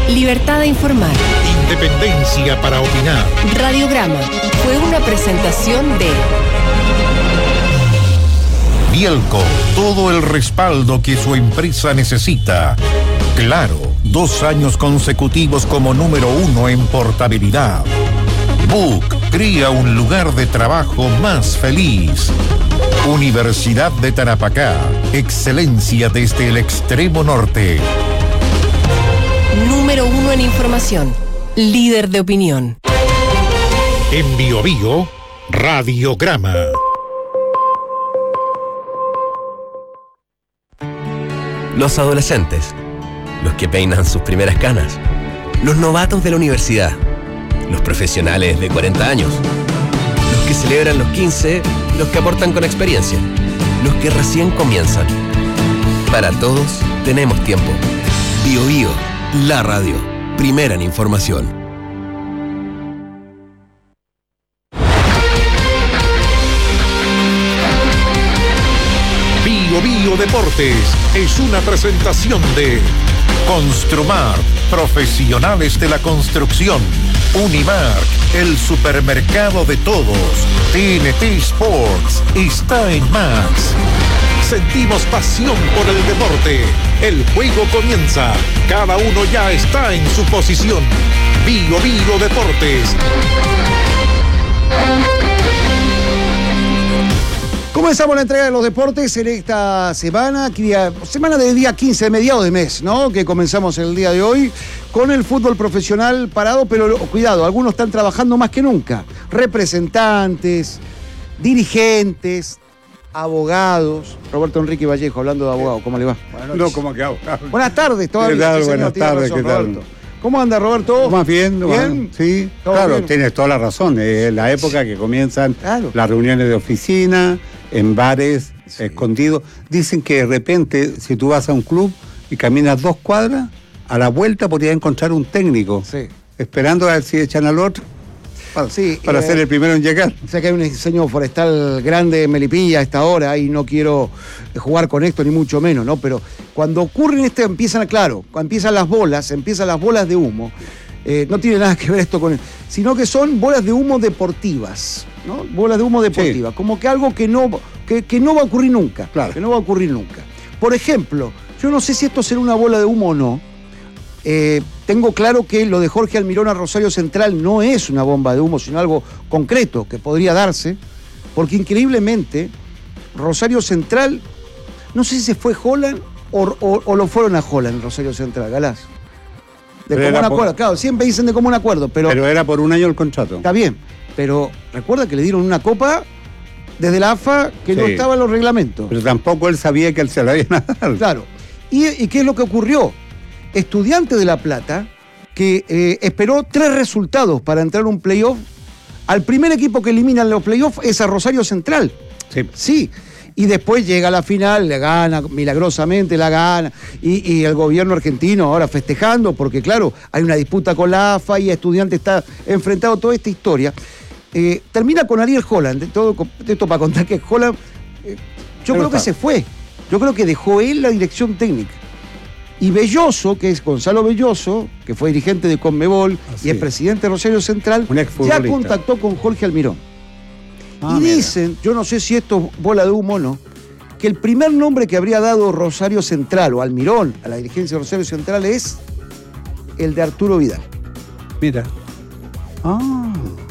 Libertad de informar. Independencia para opinar. Radiograma fue una presentación de Bielco, todo el respaldo que su empresa necesita. Claro, 2 años consecutivos como número 1 en portabilidad. Book crea un lugar de trabajo más feliz. Universidad de Tarapacá, excelencia desde el extremo norte. Número 1 en información, líder de opinión. En Biobío, Radiograma. Los adolescentes, los que peinan sus primeras canas, los novatos de la universidad, los profesionales de 40 años, los que celebran los 15, los que aportan con experiencia, los que recién comienzan. Para todos tenemos tiempo. Biobío, la radio, primera en información. Biobío Deportes es una presentación de Construmar, profesionales de la construcción. Unimark, el supermercado de todos. TNT Sports está en Max. Sentimos pasión por el deporte. El juego comienza. Cada uno ya está en su posición. Biobío Deportes. Comenzamos la entrega de los deportes en esta semana de día 15, mediados de mes, ¿no? Que comenzamos el día de hoy con el fútbol profesional parado, pero cuidado, algunos están trabajando más que nunca. Representantes, dirigentes, abogados. Roberto Enrique Vallejo, hablando de abogado, ¿cómo le va? No, ¿cómo que hago? Buenas tardes, todavía. ¿Qué tal? Sí, Buenas tardes, ¿qué tal? Roberto. ¿Cómo anda, Roberto? Más bien, ¿Bien? Sí, ¿Todo claro, bien? tienes toda la razón. Es la época que comienzan Claro. las reuniones de oficina, en bares, escondidos. Dicen que de repente, si tú vas a un club y caminas 2 cuadras, a la vuelta podrías encontrar un técnico, Sí. esperando a ver si echan al otro para ser el primero en llegar. Sé que hay un diseño forestal grande en Melipilla a esta hora y no quiero jugar con esto ni mucho menos, ¿no? Pero cuando ocurren empiezan las bolas de humo. No tiene nada que ver esto con sino que son bolas de humo deportivas, ¿no? Bolas de humo deportivas, Sí. como que algo que no va a ocurrir nunca. Claro. Que no va a ocurrir nunca. Por ejemplo, yo no sé si esto será una bola de humo o no. Tengo claro que lo de Jorge Almirón a Rosario Central no es una bomba de humo, sino algo concreto que podría darse, porque increíblemente Rosario Central, no sé si se fue Holland o lo fueron a Holland, Rosario Central, Galás. De Pero común era acuerdo, claro, siempre dicen de común acuerdo, pero era por 1 año el contrato. está bien. Pero recuerda que le dieron una copa desde la AFA que no Sí. estaba en los reglamentos. Pero tampoco él sabía que él se la iban a dar. Claro. ¿Y qué es lo que ocurrió? Estudiante de La Plata, que esperó 3 resultados para entrar a un playoff. Al primer equipo que eliminan los playoffs es a Rosario Central. Sí. Sí. Y después llega a la final, le gana, milagrosamente la gana. Y el gobierno argentino ahora festejando, porque claro, hay una disputa con la AFA y Estudiante está enfrentado a toda esta historia. Termina con Ariel Holland. Todo esto para contar que Holland, yo creo que se fue. Yo creo que dejó él la dirección técnica. Y Belloso, que es Gonzalo Belloso, que fue dirigente de Conmebol y es presidente de Rosario Central, Un ya exfutbolista. contactó con Jorge Almirón. Y Mira. dicen, yo no sé si esto es bola de humo o no, que el primer nombre que habría dado Rosario Central o Almirón a la dirigencia de Rosario Central es el de Arturo Vidal. Mira. Ah.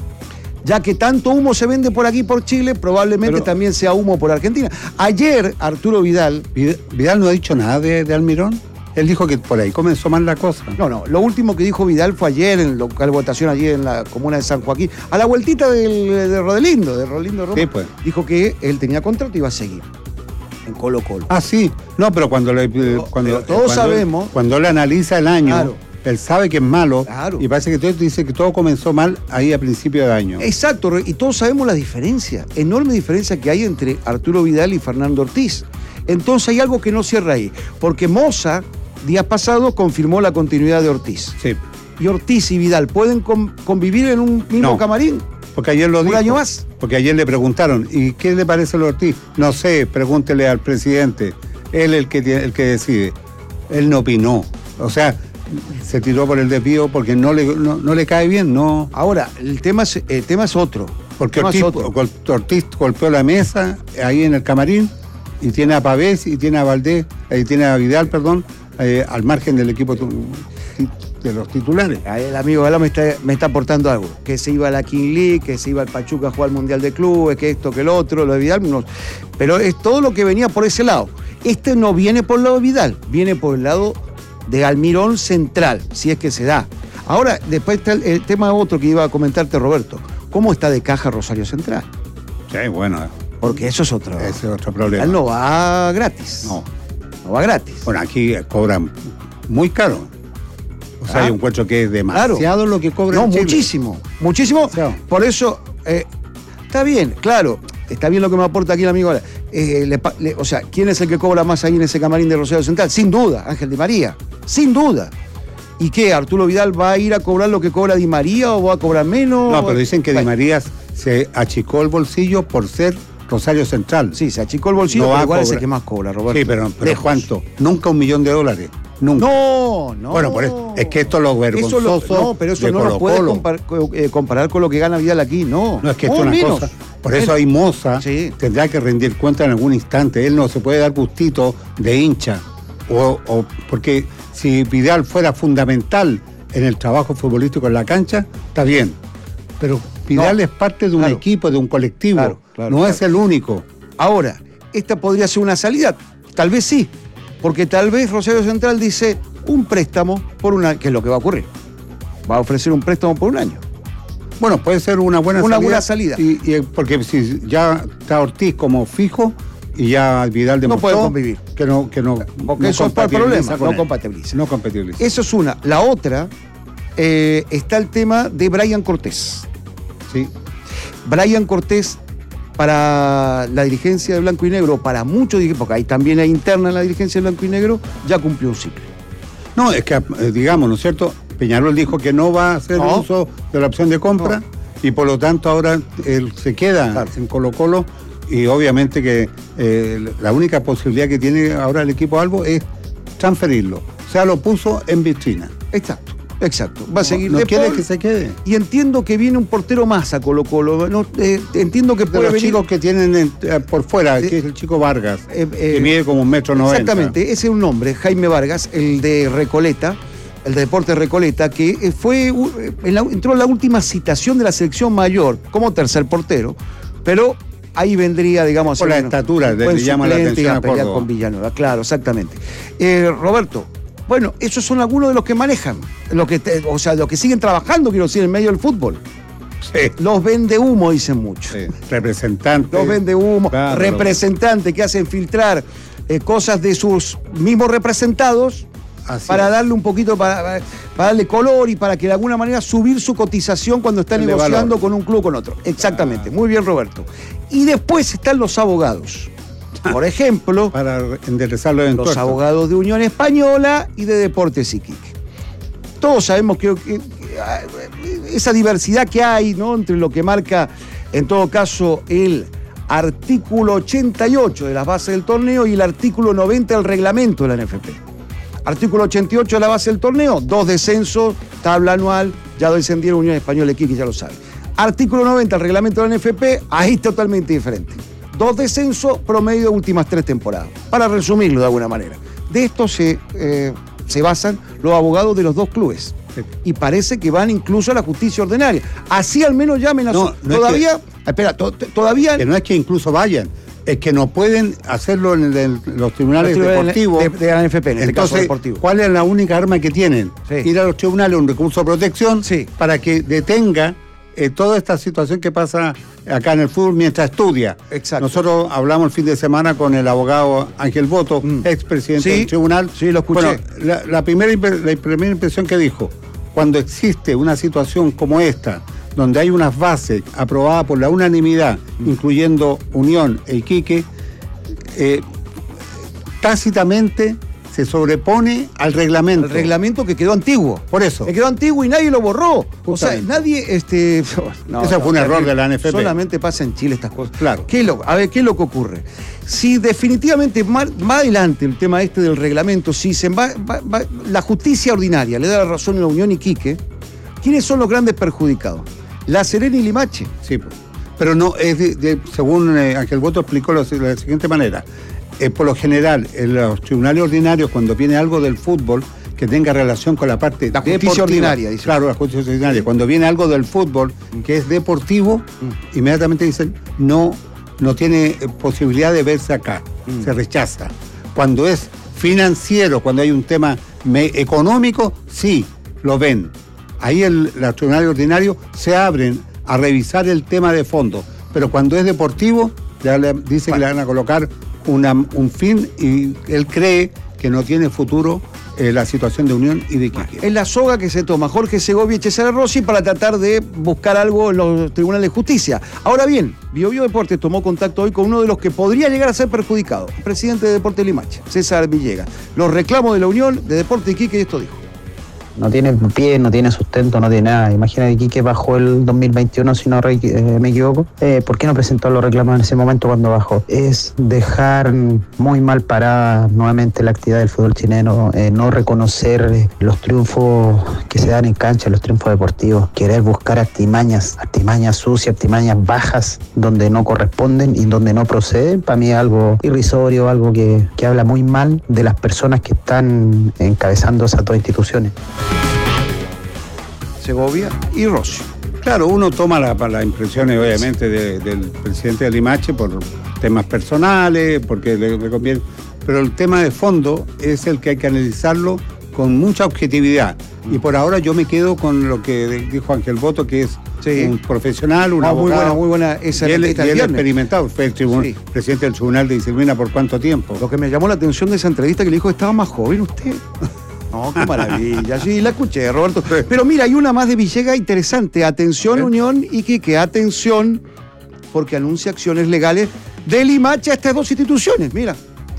Ya que tanto humo se vende por aquí, por Chile, probablemente Pero- también sea humo por Argentina. Ayer, Arturo Vidal... Vidal no ha dicho nada de Almirón. Él dijo que por ahí comenzó mal la cosa. No, lo último que dijo Vidal fue ayer en local votación, allí en la comuna de San Joaquín, a la vueltita de Rodelindo Roma. Sí, pues. Dijo que él tenía contrato y iba a seguir en Colo-Colo. Ah, sí. No, pero cuando todos sabemos- Cuando él analiza el año, Claro. él sabe que es malo. Claro. Y parece que todo dice que todo comenzó mal ahí a principio de año. Exacto, y todos sabemos la diferencia, enorme diferencia que hay entre Arturo Vidal y Fernando Ortiz. Entonces hay algo que no cierra ahí, porque Moza, días pasados, confirmó la continuidad de Ortiz. Sí. ¿Y Ortiz y Vidal pueden convivir en un mismo No. camarín? Porque ayer lo dijo. ¿Un año más? Porque ayer le preguntaron, ¿y qué le parece a Ortiz? No sé, pregúntele al presidente. Él es el que decide. Él no opinó. O sea, se tiró por el desvío porque no le cae bien, no. Ahora, el tema es otro. Porque Ortiz golpeó la mesa ahí en el camarín y tiene a Pavés y tiene a Valdés, tiene a Vidal, perdón, al margen del equipo de los titulares. Ahí el amigo Galán me está aportando algo, que se iba a la King League, que se iba al Pachuca a jugar al Mundial de Clubes, que esto, que el otro, lo de Vidal, no, pero es todo lo que venía por ese lado. Este no viene por el lado de Vidal, viene por el lado de Almirón Central, si es que se da. Ahora, después está el tema otro que iba a comentarte, Roberto. ¿Cómo está de caja Rosario Central? Sí, bueno. Porque eso es otro problema. Él no va gratis. No va gratis. Bueno, aquí cobran muy caro. O sea, yo encuentro que es demasiado lo que cobran. No, en Chile. Muchísimo. Claro. Por eso, está bien, claro. Está bien lo que me aporta aquí el amigo. O sea, ¿quién es el que cobra más ahí en ese camarín de Rosario Central? Sin duda, Ángel Di María. Sin duda. ¿Y qué? ¿Arturo Vidal va a ir a cobrar lo que cobra Di María o va a cobrar menos? No, pero dicen que Di María se achicó el bolsillo por ser Rosario Central. Sí, se achicó el bolsillo, pero igual es el que más cobra, Roberto. Sí, pero ¿cuánto? Nunca $1 millón. Nunca. No. Bueno, por eso, es que esto es lo vergonzoso. Pero eso no lo puedes comparar con lo que gana Vidal aquí, no. No, es que esto es una menos. cosa. Por eso ahí Moza tendrá que rendir cuenta en algún instante. Él no se puede dar gustito de hincha. O porque si Vidal fuera fundamental en el trabajo futbolístico en la cancha, está bien. Pero Vidal es parte de un equipo, de un colectivo. No es el único. Ahora, esta podría ser una salida. Tal vez sí. Porque tal vez Rosario Central dice un préstamo por un año, que es lo que va a ocurrir. Va a ofrecer un préstamo por un año. Bueno, puede ser una buena salida. Buena salida. Y porque si ya está Ortiz como fijo y ya Vidal demostró... No puede convivir. Que no porque eso es el problema, no compatibiliza. No compatibiliza. Eso es una. La otra, está el tema de Brian Cortés. Sí. Brian Cortés, para la dirigencia de Blanco y Negro, para muchos, porque ahí también hay interna en la dirigencia de Blanco y Negro, ya cumplió un ciclo. No, es que, digamos, ¿no es cierto? Peñarol dijo que no va a hacer uso de la opción de compra y por lo tanto ahora él se queda en Colo-Colo y obviamente que la única posibilidad que tiene ahora el equipo Albo es transferirlo. O sea, lo puso en vitrina. Exacto. Va a seguir no de quiere Paul, que se quede. Y entiendo que viene un portero más a Colo-Colo. Entiendo que de puede los venir... chicos que tienen por fuera, que es el chico Vargas, que mide como 1,90 m. Exactamente, ese es un nombre, Jaime Vargas, el de Recoleta, el de Deportes Recoleta, que entró en la última citación de la selección mayor como tercer portero, pero ahí vendría, digamos... Por la estatura, le llama la atención a pelear con Villanueva, claro, exactamente. Roberto, bueno, esos son algunos de los que manejan, los que siguen trabajando, quiero decir, en medio del fútbol. Sí. Los vende humo, dicen muchos. Sí. Representantes. Los vende humo, claro, representantes que hacen filtrar cosas de sus mismos representados. Así para es. darle un poquito, para darle color y para que de alguna manera subir su cotización cuando está negociando con un club o con otro. Exactamente, muy bien, Roberto. Y después están los abogados. Por ejemplo, para enderezar los entuertos. Los abogados de Unión Española y de Deportes Iquique. Todos sabemos que esa diversidad que hay, ¿no?, entre lo que marca, en todo caso, el artículo 88 de las bases del torneo y el artículo 90 del reglamento de la NFP. Artículo 88 de la base del torneo, 2 descensos, tabla anual, ya descendieron Unión Española y Iquique, ya lo saben. Artículo 90 del reglamento de la NFP, ahí totalmente diferente. 2 descensos, promedio de últimas 3 temporadas. Para resumirlo de alguna manera. De esto se basan los abogados de los dos clubes. Y parece que van incluso a la justicia ordinaria. Así al menos llamen a todavía. Todavía. Que no es que incluso vayan, es que no pueden hacerlo en los tribunales deportivos. De la NFP, en este caso deportivo. ¿Cuál es la única arma que tienen? Sí. Ir a los tribunales, un recurso de protección, para que detenga toda esta situación que pasa acá en el fútbol mientras estudia. Exacto. Nosotros hablamos el fin de semana con el abogado Ángel Boto, expresidente del tribunal. Sí, lo escuché. Bueno, la primera impresión que dijo, cuando existe una situación como esta, donde hay unas bases aprobadas por la unanimidad, incluyendo Unión e Iquique, tácitamente se sobrepone al reglamento. El reglamento que quedó antiguo. Por eso. Que quedó antiguo y nadie lo borró. Justamente. O sea, nadie... Ese fue un error de la NFP. Solamente pasa en Chile estas cosas. Claro. A ver, ¿qué es lo que ocurre? Si definitivamente más adelante el tema del reglamento, si la justicia ordinaria le da la razón a la Unión Iquique, ¿quiénes son los grandes perjudicados? La Serena y Limache. Sí, pero no, según Ángel Boto explicó de la siguiente manera. Por lo general, en los tribunales ordinarios, cuando viene algo del fútbol que tenga relación con la parte la justicia deportiva, ordinaria, dice. Claro, la justicia ordinaria. Cuando viene algo del fútbol que es deportivo, inmediatamente dicen no tiene posibilidad de verse acá. Se rechaza. Cuando es financiero, cuando hay un tema económico, sí, lo ven. Ahí los tribunales ordinarios se abren a revisar el tema de fondo. Pero cuando es deportivo, ya le dicen que le van a colocar un fin y él cree que no tiene futuro la situación de Unión y de Iquique. Es la soga que se toma Jorge Segovia y César Rossi para tratar de buscar algo en los tribunales de justicia. Ahora bien, BioBio Deportes tomó contacto hoy con uno de los que podría llegar a ser perjudicado, el presidente de Deportes Limache, César Villegas. Los reclamos de la Unión de Deportes Iquique, y esto dijo. No tiene pie, no tiene sustento, no tiene nada. Imagínate Iquique bajó el 2021, si no me equivoco. ¿Por qué no presentó los reclamos en ese momento cuando bajó? Es dejar muy mal parada nuevamente la actividad del fútbol chileno, no reconocer los triunfos que se dan en cancha, los triunfos deportivos, querer buscar artimañas sucias, artimañas bajas, donde no corresponden y donde no proceden. Para mí es algo irrisorio, algo que habla muy mal de las personas que están encabezando esas dos instituciones. Segovia y Rossi. Claro, uno toma las impresiones, obviamente, del presidente de Limache por temas personales, porque le conviene, pero el tema de fondo es el que hay que analizarlo con mucha objetividad. Y por ahora yo me quedo con lo que dijo Ángel Boto, que es un profesional, un abogado. Muy buena esa. Y él experimentado, fue el presidente del Tribunal de Disciplina por cuánto tiempo. Lo que me llamó la atención de esa entrevista que le dijo que estaba más joven usted. No, qué maravilla. Sí, la escuché, Roberto. Pero mira, hay una más de Villegas interesante. Atención, Unión Iquique, atención, porque anuncia acciones legales de Limache a estas dos instituciones. Mira.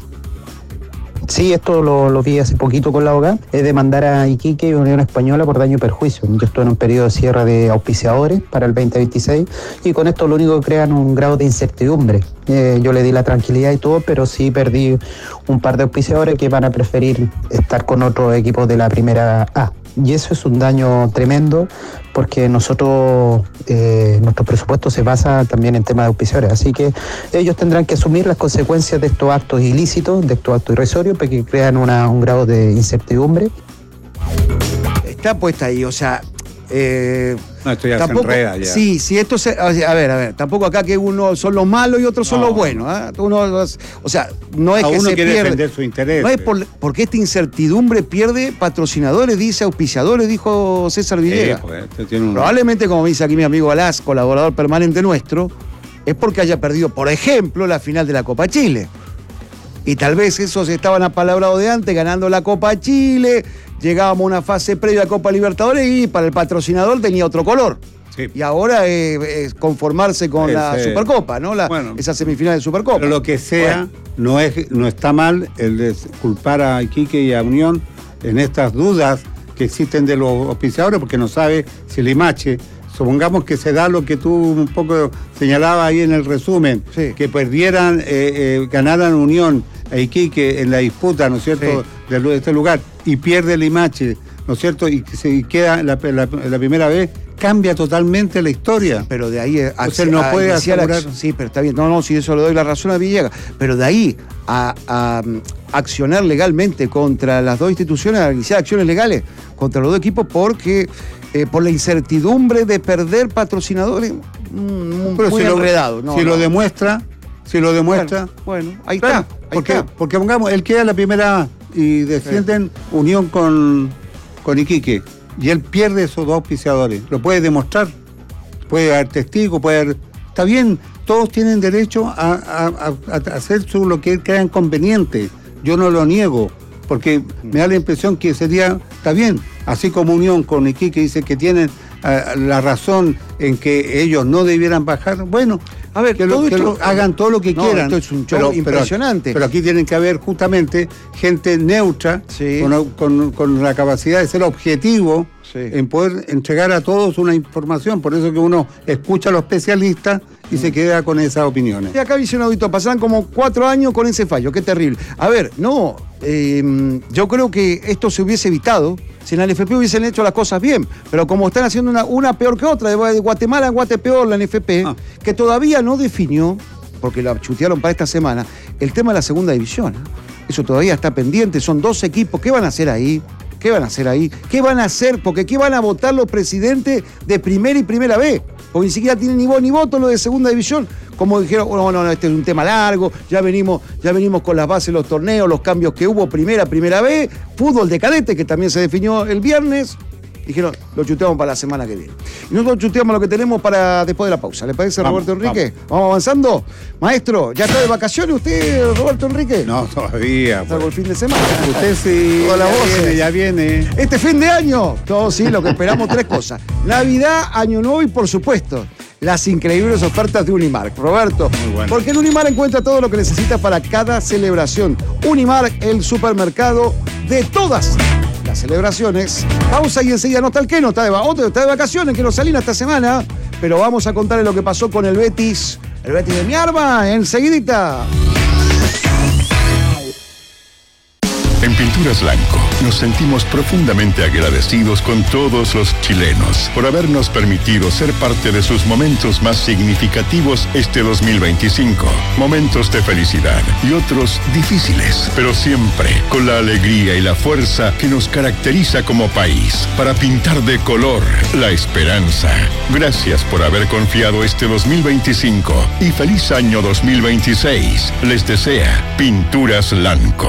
Sí, esto lo vi hace poquito con la abogada, es demandar a Iquique y Unión Española por daño y perjuicio. Yo estoy en un periodo de cierre de auspiciadores para el 2026 y con esto lo único que crean un grado de incertidumbre. Yo le di la tranquilidad y todo, pero sí perdí un par de auspiciadores que van a preferir estar con otros equipos de la primera A. Y eso es un daño tremendo porque nosotros, nuestro presupuesto se basa también en temas de auspiciadores. Así que ellos tendrán que asumir las consecuencias de estos actos ilícitos, de estos actos irrisorios, porque crean un grado de incertidumbre. Está puesta ahí, o sea... no, esto ya tampoco, se enreda ya. Sí, esto se... A ver, tampoco acá que uno son los malos y otros son los buenos. O sea, no es que uno se quiere pierde... defender su interés. No es porque esta incertidumbre pierde patrocinadores, dice auspiciadores, dijo César Villegas. Probablemente, como me dice aquí mi amigo Alás, colaborador permanente nuestro, es porque haya perdido, por ejemplo, la final de la Copa Chile. Y tal vez esos estaban apalabrados de antes, ganando la Copa Chile, llegábamos a una fase previa a Copa Libertadores y para el patrocinador tenía otro color. Sí. Y ahora es conformarse con la Supercopa, ¿no? Esa semifinal de Supercopa. Pero lo que sea, no está mal el de culpar a Iquique y a Unión en estas dudas que existen de los auspiciadores, porque no sabe si Limache, supongamos que se da lo que tú un poco señalabas ahí en el resumen, que perdieran, ganaran Unión a Iquique en la disputa, ¿no es cierto?, de este lugar, y pierde Limache, ¿no es cierto?, y se queda la primera vez, cambia totalmente la historia. Pero de ahí usted no puede asegurar. Sí, pero está bien. No, sí, eso le doy la razón a Villegas. Pero de ahí a accionar legalmente contra las dos instituciones, a iniciar acciones legales contra los dos equipos porque por la incertidumbre de perder patrocinadores, muy enredado. Si lo demuestra. Bueno, ahí está. Porque pongamos, él queda en la primera A y descienden Unión con Iquique. Y él pierde esos dos auspiciadores. Lo puede demostrar. Puede haber testigos, Está bien, todos tienen derecho a hacer lo que crean conveniente. Yo no lo niego, porque me da la impresión que sería, está bien, así como Unión con Iquique dice que tienen la razón en que ellos no debieran bajar, bueno, a ver, hagan todo lo que quieran. Esto es un show impresionante. Pero aquí tienen que haber justamente gente neutra, sí, con la capacidad de ser objetivo, sí, en poder entregar a todos una información. Por eso que uno escucha a los especialistas y se queda con esas opiniones. Y acá dice un auditor, pasaron como 4 años con ese fallo, qué terrible. A ver, no, yo creo que esto se hubiese evitado si en la NFP hubiesen hecho las cosas bien, pero como están haciendo una peor que otra, de Guatemala en Guatepeor, la NFP, que todavía no definió, porque la chutearon para esta semana, el tema de la segunda división. Eso todavía está pendiente, son 2 equipos, ¿qué van a hacer ahí? ¿Qué van a hacer ahí? ¿Qué van a hacer? Porque ¿qué van a votar los presidentes de primera y primera B? Porque ni siquiera tienen ni voz ni voto lo de segunda división. Como dijeron, no, este es un tema largo, ya venimos con las bases de los torneos, los cambios que hubo, primera B, fútbol de cadete, que también se definió el viernes. Dijeron, lo chuteamos para la semana que viene. Y nosotros chuteamos lo que tenemos para después de la pausa. ¿Le parece, Roberto Enrique? Vamos avanzando. Maestro, ¿ya está de vacaciones usted, Roberto Enrique? No, todavía. Está por el fin de semana. Usted sí, ya viene. Este fin de año, todos sí, lo que esperamos 3 cosas. Navidad, Año Nuevo y, por supuesto, las increíbles ofertas de Unimark. Roberto, muy bueno, porque en Unimark encuentra todo lo que necesita para cada celebración. Unimark, el supermercado de todas las celebraciones. Pausa y enseguida no está el Keno, está de vacaciones, que no salí esta semana, pero vamos a contarle lo que pasó con el Betis de mi arma, enseguidita. En Pinturas Blanco nos sentimos profundamente agradecidos con todos los chilenos por habernos permitido ser parte de sus momentos más significativos este 2025. Momentos de felicidad y otros difíciles, pero siempre con la alegría y la fuerza que nos caracteriza como país para pintar de color la esperanza. Gracias por haber confiado este 2025 y feliz año 2026. Les desea Pinturas Blanco.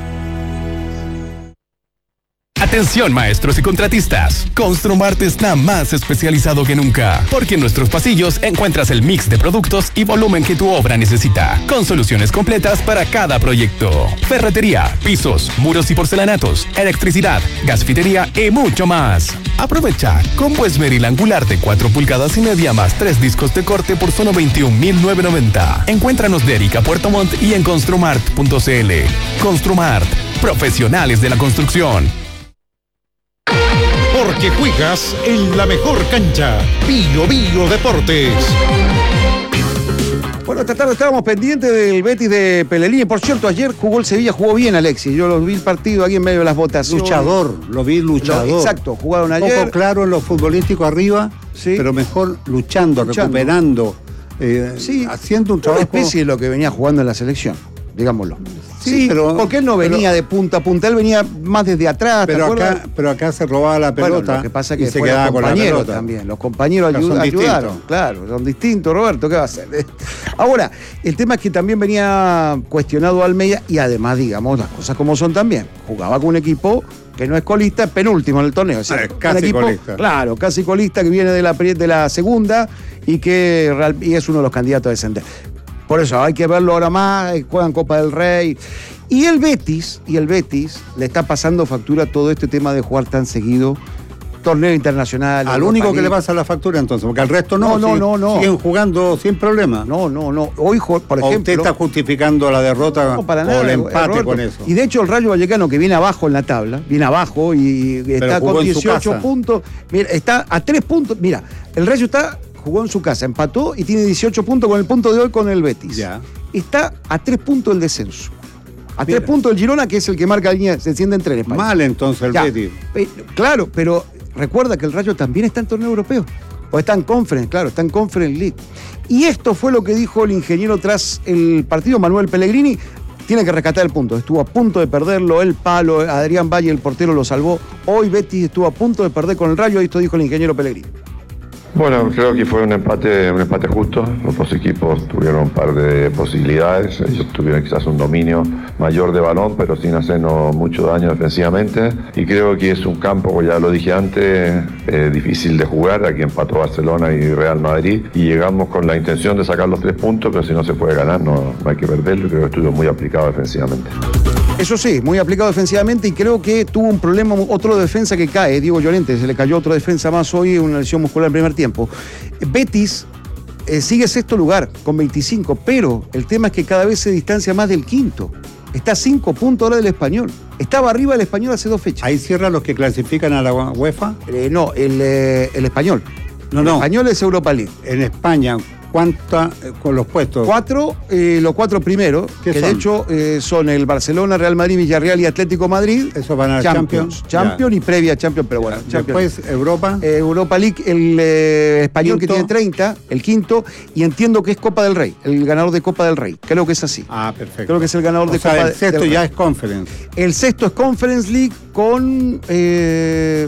Atención, maestros y contratistas. Construmart está más especializado que nunca, porque en nuestros pasillos encuentras el mix de productos y volumen que tu obra necesita, con soluciones completas para cada proyecto. Ferretería, pisos, muros y porcelanatos, electricidad, gasfitería y mucho más. Aprovecha combo esmeril angular de 4 pulgadas y media más 3 discos de corte por solo 21,990. Encuéntranos de Erika Puerto Montt y en construmart.cl. Construmart, profesionales de la construcción. Porque juegas en la mejor cancha. Bio Deportes. Bueno, esta tarde estábamos pendientes del Betis de Pellegrini. Por cierto, ayer jugó el Sevilla, jugó bien Alexis. Yo lo vi el partido aquí en medio de las votaciones. Lo vi luchador. Exacto, jugaron ayer. Poco claro en lo futbolístico arriba, sí, pero mejor luchando, recuperando, sí, haciendo un trabajo. Una especie de lo que venía jugando en la selección, digámoslo. Sí, pero porque él no venía de punta a punta, él venía más desde atrás. Pero acá se robaba la pelota. Bueno, lo que pasa es que se quedaba con la pelota también. Los compañeros ayudaron. Claro, son distintos, Roberto, ¿qué va a hacer? Ahora, el tema es que también venía cuestionado Almeida y además, digamos, las cosas como son también. Jugaba con un equipo que no es colista, es penúltimo en el torneo. O sea, casi un equipo, colista. Claro, casi colista, que viene de la segunda y es uno de los candidatos a descender. Por eso hay que verlo ahora más, juegan Copa del Rey. Y el Betis le está pasando factura todo este tema de jugar tan seguido, torneo internacional. Al único que le pasa la factura entonces, porque al resto no. Siguen jugando sin problema. No. Hoy, por ejemplo. Usted está justificando la derrota o el empate Roberto, con eso. Y de hecho el Rayo Vallecano, que viene abajo en la tabla, y está con 18 puntos. Mira, está a 3 puntos. Mira, el Rayo jugó en su casa, empató y tiene 18 puntos con el punto de hoy con el Betis. Ya. Está a 3 puntos del descenso. A 3 puntos del Girona, que es el que marca la línea, se enciende en 3 en España. Mal entonces el Betis. Claro, pero recuerda que el Rayo también está en torneo europeo. O está en Conference, claro, está en Conference League. Y esto fue lo que dijo el ingeniero tras el partido, Manuel Pellegrini. Tiene que rescatar el punto. Estuvo a punto de perderlo, el palo, Adrián Valle, el portero, lo salvó. Hoy Betis estuvo a punto de perder con el Rayo, esto dijo el ingeniero Pellegrini. Bueno, creo que fue un empate justo. Los dos equipos tuvieron un par de posibilidades. Ellos tuvieron quizás un dominio mayor de balón, pero sin hacernos mucho daño defensivamente. Y creo que es un campo, como ya lo dije antes, difícil de jugar. Aquí empató Barcelona y Real Madrid. Y llegamos con la intención de sacar los 3 puntos, pero si no se puede ganar, no hay que perderlo. Creo que estuvo muy aplicado defensivamente. Eso sí, muy aplicado defensivamente y creo que tuvo un problema, otro defensa que cae, Diego Llorente, se le cayó otro defensa más hoy, una lesión muscular en primer tiempo. Betis sigue sexto lugar con 25, pero el tema es que cada vez se distancia más del quinto. Está a 5 puntos ahora del Español. Estaba arriba el Español hace 2 fechas. ¿Ahí cierran los que clasifican a la UEFA? No, el Español. No. El Español es Europa League. En España, ¿cuánta con los puestos? 4, los 4 primeros, que son? de hecho son el Barcelona, Real Madrid, Villarreal y Atlético Madrid. Eso van a Champions y previa Champions, pero bueno. Después Europa. Europa League, el Español quinto. Que tiene 30, el quinto, y entiendo que es Copa del Rey, el ganador de Copa del Rey. Creo que es así. Ah, perfecto. Creo que es el ganador de Copa del Rey. El sexto ya es Conference. El sexto es Conference League con... creo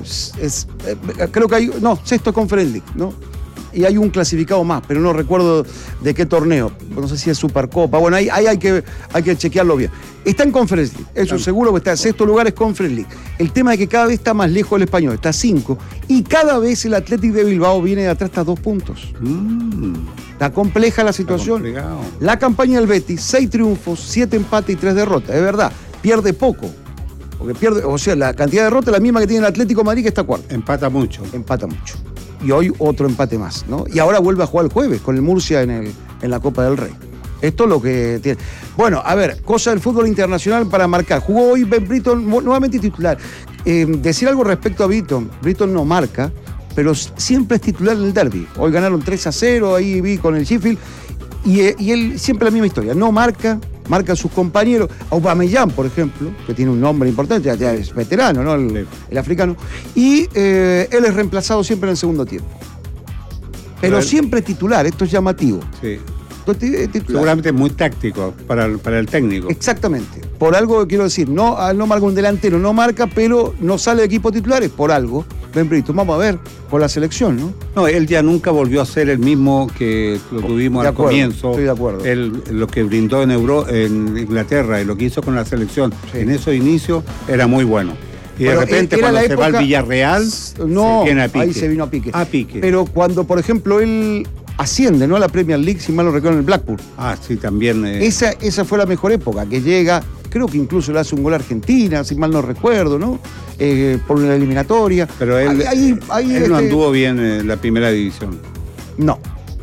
que hay... No, sexto es Conference League, ¿no? Y hay un clasificado más, pero no recuerdo de qué torneo. No sé si es Supercopa. Bueno, ahí hay que chequearlo bien. Está en Conference League, eso seguro que está. En sexto lugar es Conference League. El tema es que cada vez está más lejos el Español, está a 5. Y cada vez el Athletic de Bilbao viene de atrás hasta 2 puntos. Está compleja la situación. La campaña del Betis, 6 triunfos, 7 empates y 3 derrotas. Es verdad, pierde poco. Porque pierde, o sea, la cantidad de derrotas es la misma que tiene el Atlético de Madrid, que está cuarto. Empata mucho. Y hoy otro empate más, ¿no? Y ahora vuelve a jugar el jueves con el Murcia en la Copa del Rey. Esto es lo que tiene. Bueno, a ver, cosa del fútbol internacional para marcar. Jugó hoy Ben Britton, nuevamente titular. Decir algo respecto a Britton. Britton no marca, pero siempre es titular en el derbi. Hoy ganaron 3-0, ahí vi con el Sheffield. Y él, siempre la misma historia. No marca a sus compañeros. Aubameyang, por ejemplo, que tiene un nombre importante, ya es veterano, ¿no? El africano. Y él es reemplazado siempre en el segundo tiempo. Pero siempre titular, esto es llamativo. Sí. Seguramente es muy táctico para el técnico. Exactamente. Por algo quiero decir, no marca un delantero, no marca, pero no sale de equipo titular, es por algo. Ben Britton, vamos a ver, por la selección, ¿no? No, él ya nunca volvió a ser el mismo que lo tuvimos al comienzo. Estoy de acuerdo. Lo que brindó en Inglaterra y lo que hizo con la selección en esos inicios era muy bueno. Y de repente cuando se va al Villarreal, no, ahí se vino a pique. A pique. Pero cuando, por ejemplo, él asciende, ¿no? A la Premier League, si mal no recuerdo, en el Blackpool. Ah, sí, también. Esa fue la mejor época, que llega, creo que incluso le hace un gol a Argentina, si mal no recuerdo, ¿no? Por una eliminatoria. Pero él no anduvo bien en la primera división. No.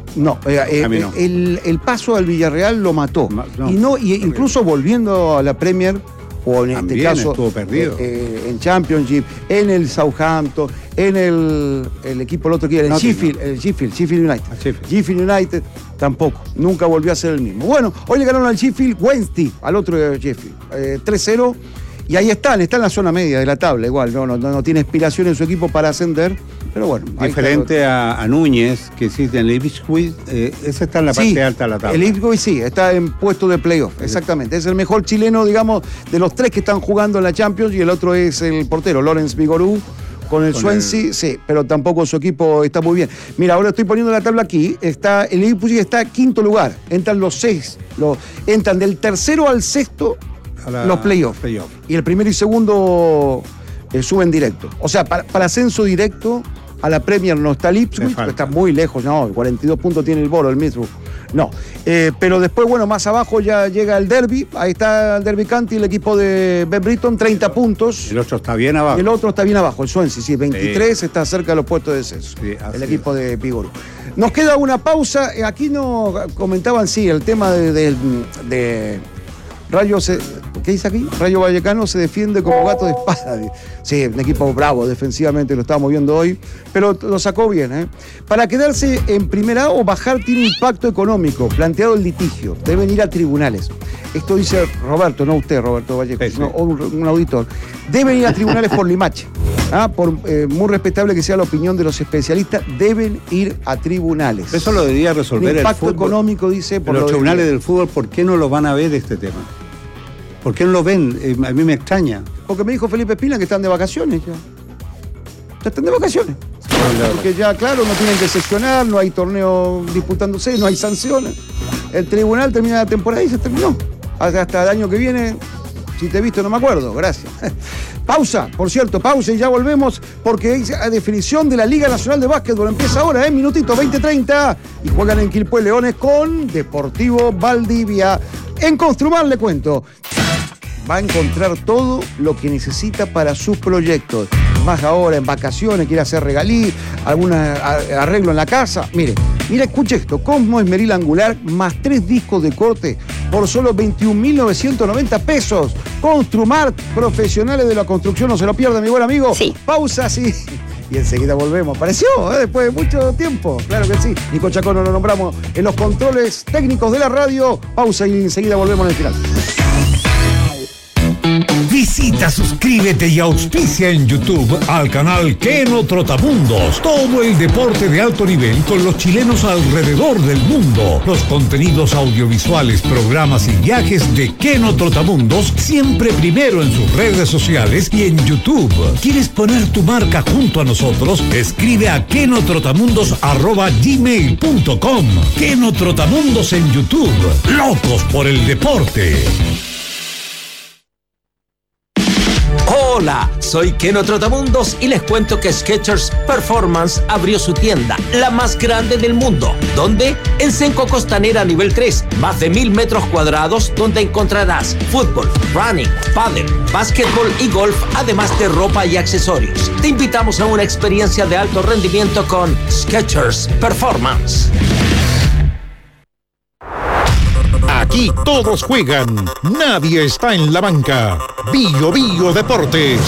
El paso al Villarreal lo mató. Incluso volviendo a la Premier, o en también este caso estuvo perdido. En Championship, en el Southampton, en el equipo el otro que era el Sheffield United. Sheffield United tampoco, nunca volvió a ser el mismo. Bueno, hoy le ganaron al Sheffield Wednesday, al otro Sheffield, 3-0, y ahí está en la zona media de la tabla, igual, no tiene aspiración en su equipo para ascender, pero bueno. Diferente a Núñez, que existe en el Ipswich, ese está en la parte alta de la tabla. El Ipswich sí, está en puesto de playoff, exactamente. Es el mejor chileno, digamos, de los 3 que están jugando en la Champions, y el otro es el portero, Lawrence Vigorú, con el Swansea, sí, pero tampoco su equipo está muy bien. Mira, ahora estoy poniendo la tabla aquí, el Ipswich está quinto lugar, entran los 6, entran del tercero al sexto los playoffs. Y el primero y segundo suben directo. O sea, para ascenso directo a la Premier no está el Ipswich, está muy lejos, 42 puntos tiene el Boro, el Middlesbrough. No, pero después, bueno, más abajo ya llega el Derby, ahí está el Derby County, el equipo de Ben Britton, 30 puntos. El otro está bien abajo. El Swansea, sí, 23, está cerca de los puestos de descenso, el equipo de Vigorú. Nos queda una pausa, aquí nos comentaban, el tema de Rayo, ¿qué dice aquí? Rayo Vallecano se defiende como gato de espada. Sí, un equipo bravo defensivamente, lo estábamos viendo hoy, pero lo sacó bien. Para quedarse en primera o bajar tiene impacto económico, planteado el litigio, deben ir a tribunales. Esto dice Roberto, no usted, Roberto Vallejo, sino un auditor. Deben ir a tribunales por limache. Por muy respetable que sea la opinión de los especialistas, deben ir a tribunales. Eso lo debería resolver el impacto económico, dice. Por los tribunales del fútbol, ¿por qué no lo van a ver este tema? ¿Por qué no lo ven? A mí me extraña. Porque me dijo Felipe Espina que están de vacaciones ya. Ya están de vacaciones. Porque ya, claro, no tienen que sesionar, no hay torneo disputándose, no hay sanciones. El tribunal termina la temporada y se terminó. Hasta el año que viene, si te he visto no me acuerdo, gracias. Pausa, por cierto, pausa y ya volvemos porque hay definición de la Liga Nacional de Básquetbol. Empieza ahora, minutito 20-30 y juegan en Quilpué Leones con Deportivo Valdivia. En Construmar le cuento. va a encontrar todo lo que necesita para sus proyectos. Más ahora en vacaciones, quiere hacer regalí, algún arreglo en la casa. Mire, escuche esto, Cosmo Esmeril Angular más 3 discos de corte por solo 21.990 pesos. Construmart, profesionales de la construcción, no se lo pierda, mi buen amigo. Sí. Pausa, sí. Y enseguida volvemos. Apareció, después de mucho tiempo. Claro que sí. Nico Chacón lo nombramos en los controles técnicos de la radio. Pausa y enseguida volvemos en el final. Visita, suscríbete y auspicia en YouTube al canal Keno Trotamundos. Todo el deporte de alto nivel con los chilenos alrededor del mundo. Los contenidos audiovisuales, programas y viajes de Keno Trotamundos siempre primero en sus redes sociales y en YouTube. ¿Quieres poner tu marca junto a nosotros? Escribe a kenotrotamundos@gmail.com. Keno Trotamundos en YouTube. Locos por el deporte. Hola, soy Keno Trotamundos y les cuento que Skechers Performance abrió su tienda, la más grande del mundo. ¿Dónde? En Senco Costanera nivel 3, más de 1.000 metros cuadrados, donde encontrarás fútbol, running, pádel, básquetbol y golf, además de ropa y accesorios. Te invitamos a una experiencia de alto rendimiento con Skechers Performance. Aquí todos juegan, nadie está en la banca. Bio Bio Deportes.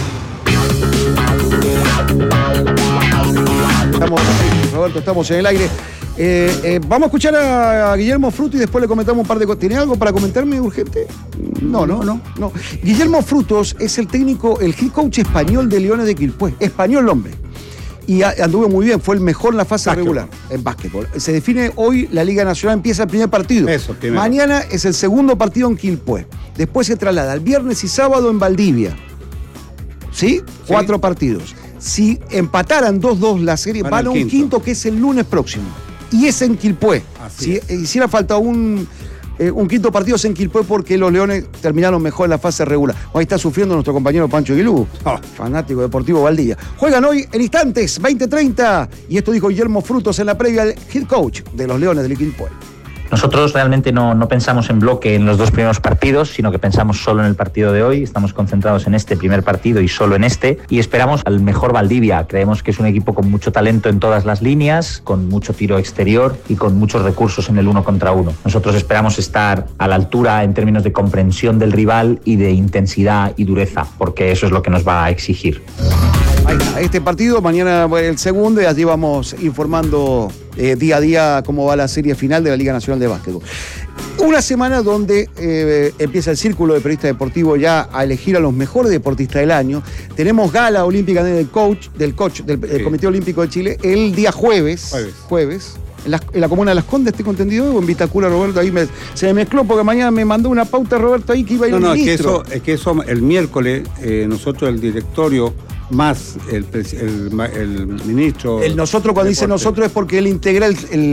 Estamos en el aire. Vamos a escuchar a Guillermo Fruto y después le comentamos un par de cosas. ¿Tiene algo para comentarme urgente? No. Guillermo Frutos es el técnico, el head coach español de Leones de Quilpué. Español, hombre. Y anduvo muy bien, fue el mejor en la fase regular en básquetbol. Se define hoy, la Liga Nacional empieza el primer partido. Mañana es el segundo partido en Quilpué. Después se traslada el viernes y sábado en Valdivia. ¿Sí? 4 partidos. Si empataran 2-2 la serie, van a un quinto que es el lunes próximo. Y es en Quilpué. Si hiciera falta un quinto partido es en Quilpué porque los Leones terminaron mejor en la fase regular. Ahí está sufriendo nuestro compañero Pancho Aguilú, fanático Deportivo Valdivia. Juegan hoy en instantes, 20:30, y esto dijo Guillermo Frutos en la previa al head coach de los Leones del Quilpué. Nosotros realmente no pensamos en bloque en los 2 primeros partidos, sino que pensamos solo en el partido de hoy. Estamos concentrados en este primer partido y solo en este. Y esperamos al mejor Valdivia. Creemos que es un equipo con mucho talento en todas las líneas, con mucho tiro exterior y con muchos recursos en el 1 contra 1. Nosotros esperamos estar a la altura en términos de comprensión del rival y de intensidad y dureza, porque eso es lo que nos va a exigir. Ahí está, este partido, mañana el segundo, y allí vamos informando día a día cómo va la serie final de la Liga Nacional de Básquetbol. Una semana donde empieza el círculo de periodistas deportivos ya a elegir a los mejores deportistas del año. Tenemos gala olímpica del Comité Olímpico de Chile el día jueves. En la comuna de Las Condes, ¿te entendido? O en Vitacura, Roberto, ahí se me mezcló porque mañana me mandó una pauta Roberto ahí que iba a ir un ministro. Es que eso el miércoles, nosotros el directorio más el ministro. Nosotros, cuando dice nosotros, es porque él integra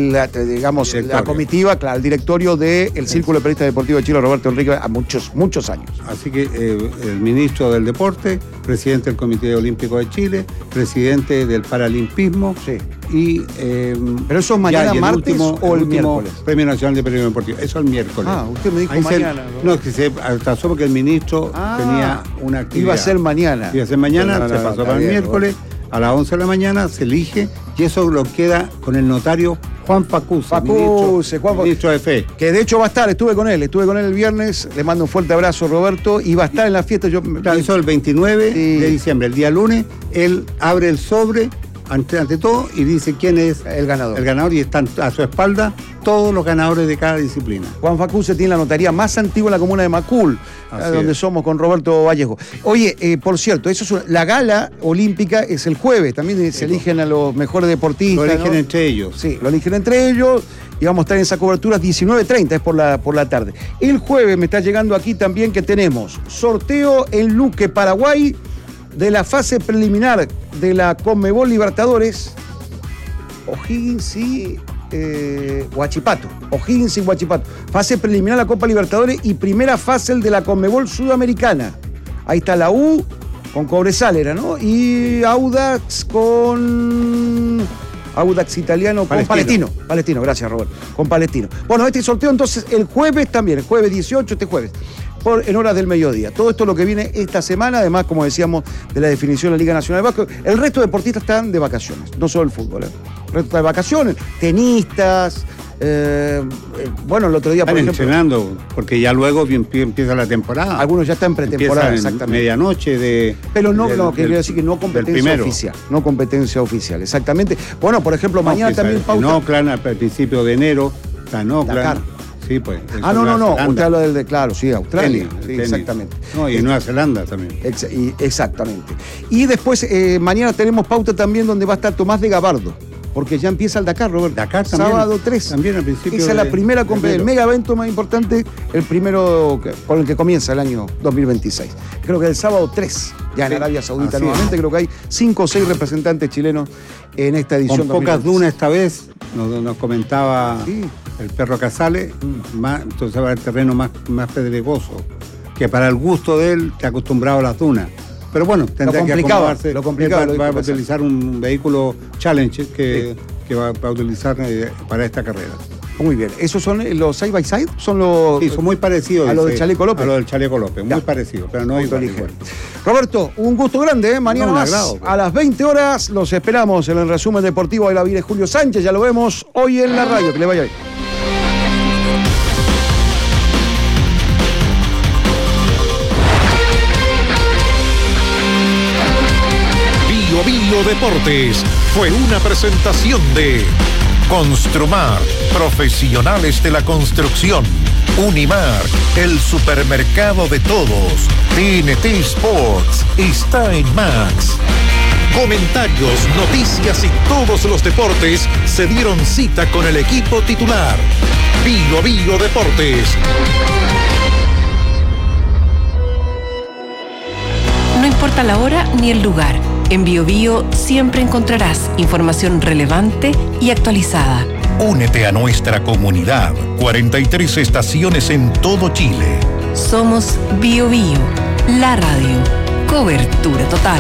la comitiva, claro, el directorio del Círculo de Periodistas Deportivos de Chile, Roberto Enrique, a muchos años. Así que el ministro del Deporte, presidente del Comité Olímpico de Chile, presidente del Paralimpismo. Sí. Pero eso es mañana, martes o el miércoles. Premio Nacional de Periodismo Deportivo. Eso es el miércoles. Usted me dijo ahí mañana. No, es que se atrasó porque el ministro tenía una actividad. Iba a ser mañana. Se pasó para el miércoles. A las 11 de la mañana se elige y eso lo queda con el notario Juan Facuse, ministro de Fe. Que de hecho va a estar, estuve con él el viernes, le mando un fuerte abrazo, Roberto, y va a estar en la fiesta. Eso el 29 de diciembre, el día lunes, él abre el sobre ante todo y dice quién es el ganador. El ganador, y están a su espalda todos los ganadores de cada disciplina. Juan Facuse tiene la notaría más antigua en la comuna de Macul, donde somos con Roberto Vallejo. Oye, por cierto, la gala olímpica es el jueves, también se eligen a los mejores deportistas. Lo eligen entre ellos. Sí, lo eligen entre ellos y vamos a estar en esa cobertura 19:30, es por la tarde. El jueves me está llegando aquí también que tenemos sorteo en Luque, Paraguay, de la fase preliminar de la Conmebol Libertadores, O'Higgins y Huachipato. O'Higgins y Huachipato. Fase preliminar de la Copa Libertadores y primera fase de la Conmebol Sudamericana. Ahí está la U con Cobresal, ¿no? Y Audax italiano con Palestino. Palestino, gracias Roberto. Con Palestino. Bueno, este sorteo entonces el jueves también, el jueves 18, este jueves. en horas del mediodía. Todo esto es lo que viene esta semana, además, como decíamos, de la definición de la Liga Nacional de Básquet. El resto de deportistas están de vacaciones, no solo el fútbol. El resto está de vacaciones, tenistas. Bueno, el otro día, por ejemplo, entrenando, porque ya luego empieza la temporada. Algunos ya están en pretemporada, exactamente. Medianoche de. Pero no, quiero decir que no competencia oficial. No competencia oficial, exactamente. Bueno, por ejemplo, mañana también pauta. En Oakland, al principio de enero, está en Oakland. Dakar. Sí, pues. No. Usted habla del de, claro, sí, Australia. Tenis. Exactamente. No, y Nueva Zelanda también. Exactamente. Y después, mañana tenemos pauta también donde va a estar Tomás de Gabardo. Porque ya empieza el Dakar, Robert. Dakar también. Sábado 3. También al principio. Esa es la primera competencia, el mega evento más importante, el primero con el que comienza el año 2026. Creo que el sábado 3, ya en Arabia Saudita nuevamente, creo que hay 5 o 6 representantes chilenos en esta edición. Con pocas dunas esta vez, nos comentaba el perro Casale, entonces va el terreno más pedregoso, que para el gusto de él está acostumbrado a las dunas. Pero bueno, tendrá que acomodarse. Lo complicado. Va a utilizar un vehículo Challenge que va a utilizar para esta carrera. Muy bien. ¿Esos son los side by side? Son muy parecidos. A lo del Chaleco López. A lo del Chaleco López, muy parecido, pero no igual. Roberto, un gusto grande, ¿eh? Mañana más a las 20 horas los esperamos en el resumen deportivo de la vida de Julio Sánchez. Ya lo vemos hoy en la radio. Que le vaya bien. Bio Deportes fue una presentación de Construmar, profesionales de la construcción. Unimar, el supermercado de todos. TNT Sports está en Max. Comentarios, noticias y todos los deportes se dieron cita con el equipo titular. Bio Deportes. No importa la hora ni el lugar. En BioBio siempre encontrarás información relevante y actualizada. Únete a nuestra comunidad. 43 estaciones en todo Chile. Somos BioBio, la radio. Cobertura total.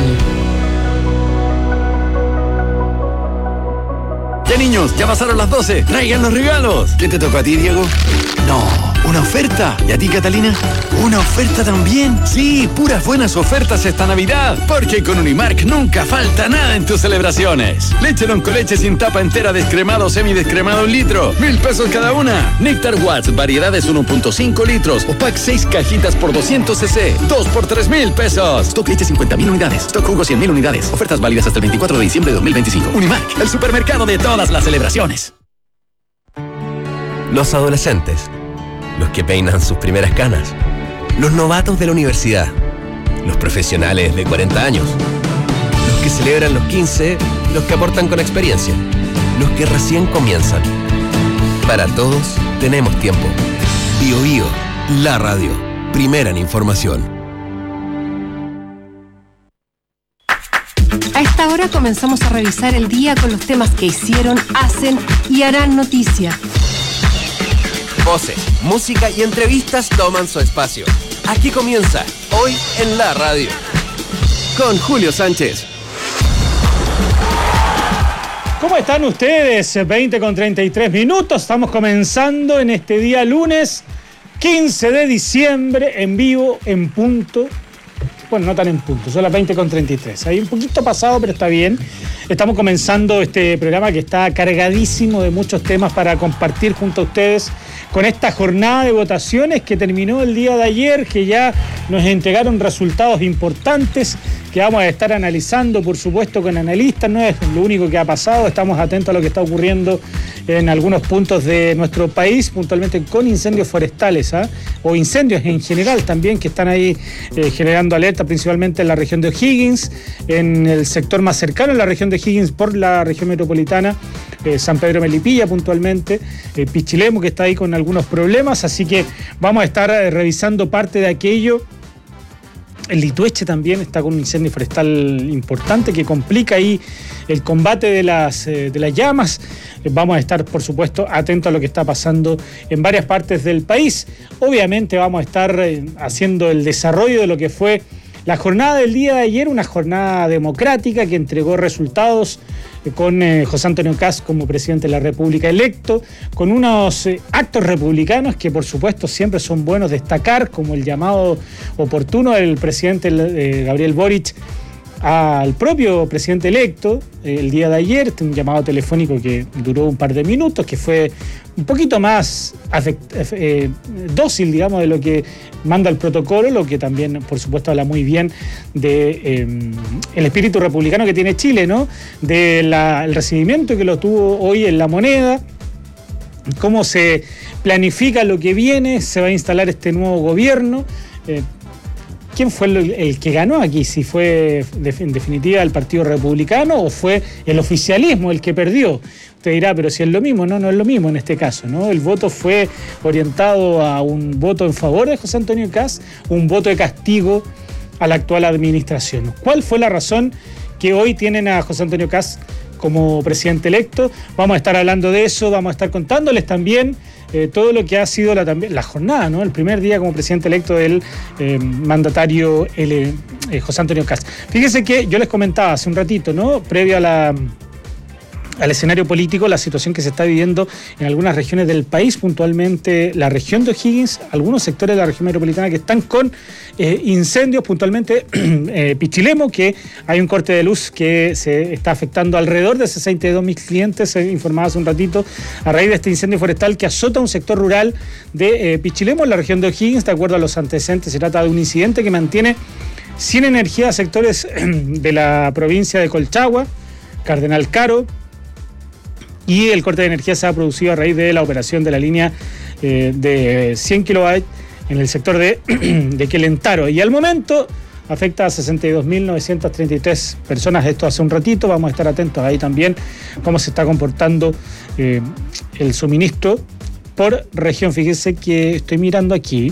Ya niños, ya pasaron las 12. Traigan los regalos. ¿Qué te tocó a ti, Diego? No, ¿una oferta? ¿Y a ti, Catalina? ¿Una oferta también? Sí, puras buenas ofertas esta Navidad. Porque con Unimark nunca falta nada en tus celebraciones. Leche Loncoleche sin tapa entera, descremado o semidescremado 1 litro. 1,000 pesos cada una. Néctar Watts, variedades 1.5 litros. O pack 6 cajitas por 200 cc. 2 por 3,000 pesos. Stock leche 50,000 unidades. Stock jugo 100,000 unidades. Ofertas válidas hasta el 24 de diciembre de 2025. Unimark, el supermercado de todas las celebraciones. Los adolescentes, los que peinan sus primeras canas, los novatos de la universidad, los profesionales de 40 años, los que celebran los 15, los que aportan con experiencia, los que recién comienzan. Para todos tenemos tiempo. BioBio, la radio, primera en información. A esta hora comenzamos a revisar el día con los temas que hicieron, hacen y harán noticia. Voces, música y entrevistas toman su espacio. Aquí comienza, hoy en la radio, con Julio Sánchez. ¿Cómo están ustedes? 20:33. Estamos comenzando en este día lunes 15 de diciembre en vivo, en punto. Bueno, no tan en punto, son las 20:33. Hay un poquito pasado, pero está bien. Estamos comenzando este programa que está cargadísimo de muchos temas para compartir junto a ustedes con esta jornada de votaciones que terminó el día de ayer, que ya nos entregaron resultados importantes que vamos a estar analizando, por supuesto, con analistas. No es lo único que ha pasado, estamos atentos a lo que está ocurriendo en algunos puntos de nuestro país, puntualmente con incendios forestales, o incendios en general también, que están ahí generando alerta, principalmente en la región de O'Higgins, en el sector más cercano, en la región de O'Higgins por la región metropolitana, San Pedro Melipilla puntualmente, Pichilemu, que está ahí con algunos problemas, así que vamos a estar revisando parte de aquello. El Litueche también está con un incendio forestal importante que complica ahí el combate de las llamas. Vamos a estar, por supuesto, atentos a lo que está pasando en varias partes del país. Obviamente vamos a estar haciendo el desarrollo de lo que fue La jornada del día de ayer, una jornada democrática que entregó resultados con José Antonio Kast como presidente de la República electo, con unos actos republicanos que por supuesto siempre son buenos destacar, como el llamado oportuno del presidente Gabriel Boric al propio presidente electo el día de ayer, un llamado telefónico que duró un par de minutos, que fue un poquito más dócil, digamos, de lo que manda el protocolo, lo que también, por supuesto, habla muy bien de el espíritu republicano que tiene Chile, ¿no? El recibimiento que lo tuvo hoy en La Moneda, cómo se planifica lo que viene, se va a instalar este nuevo gobierno. ¿Quién fue el que ganó aquí? Si fue en definitiva el Partido Republicano o fue el oficialismo el que perdió. Usted dirá, pero si es lo mismo. No es lo mismo en este caso, ¿no? El voto fue orientado a un voto en favor de José Antonio Kast, un voto de castigo a la actual administración. ¿Cuál fue la razón que hoy tienen a José Antonio Kast como presidente electo? Vamos a estar hablando de eso, vamos a estar contándoles también todo lo que ha sido la jornada, ¿no? El primer día como presidente electo del mandatario José Antonio Kast. Fíjense que yo les comentaba hace un ratito, ¿no? Previo al escenario político, la situación que se está viviendo en algunas regiones del país, puntualmente la región de O'Higgins, algunos sectores de la región metropolitana que están con incendios, puntualmente Pichilemu, que hay un corte de luz que se está afectando alrededor de 62.000 clientes, se informaba hace un ratito, a raíz de este incendio forestal que azota un sector rural de Pichilemu, en la región de O'Higgins. De acuerdo a los antecedentes, se trata de un incidente que mantiene sin energía sectores de la provincia de Colchagua, Cardenal Caro, y el corte de energía se ha producido a raíz de la operación de la línea de 100 kilobytes en el sector de Quelentaro. Y al momento afecta a 62.933 personas. Esto hace un ratito. Vamos a estar atentos ahí también cómo se está comportando el suministro por región. Fíjense que estoy mirando aquí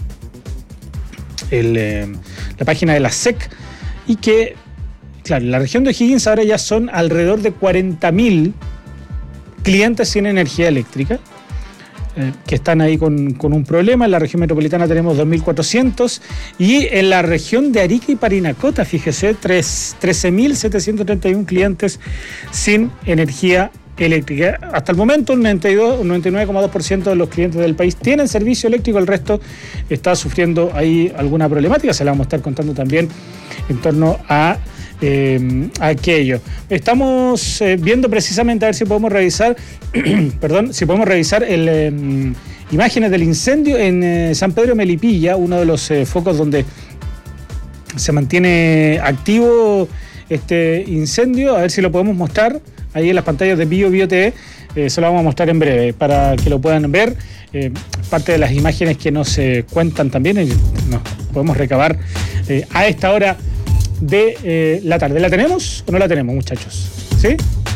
la página de la SEC y que, claro, en la región de O'Higgins ahora ya son alrededor de 40.000 clientes sin energía eléctrica que están ahí con un problema. En la región metropolitana tenemos 2.400 y en la región de Arica y Parinacota, fíjese, 13.731 clientes sin energía eléctrica. Hasta el momento un 99,2% de los clientes del país tienen servicio eléctrico, el resto está sufriendo ahí alguna problemática. Se la vamos a estar contando también en torno a aquello. Estamos viendo precisamente a ver si podemos revisar imágenes del incendio en San Pedro de Melipilla, uno de los focos donde se mantiene activo este incendio. A ver si lo podemos mostrar ahí en las pantallas de Bio TV. Se lo vamos a mostrar en breve para que lo puedan ver. Parte de las imágenes que nos cuentan también nos podemos recabar a esta hora de la tarde. ¿La tenemos o no la tenemos, muchachos? ¿Sí?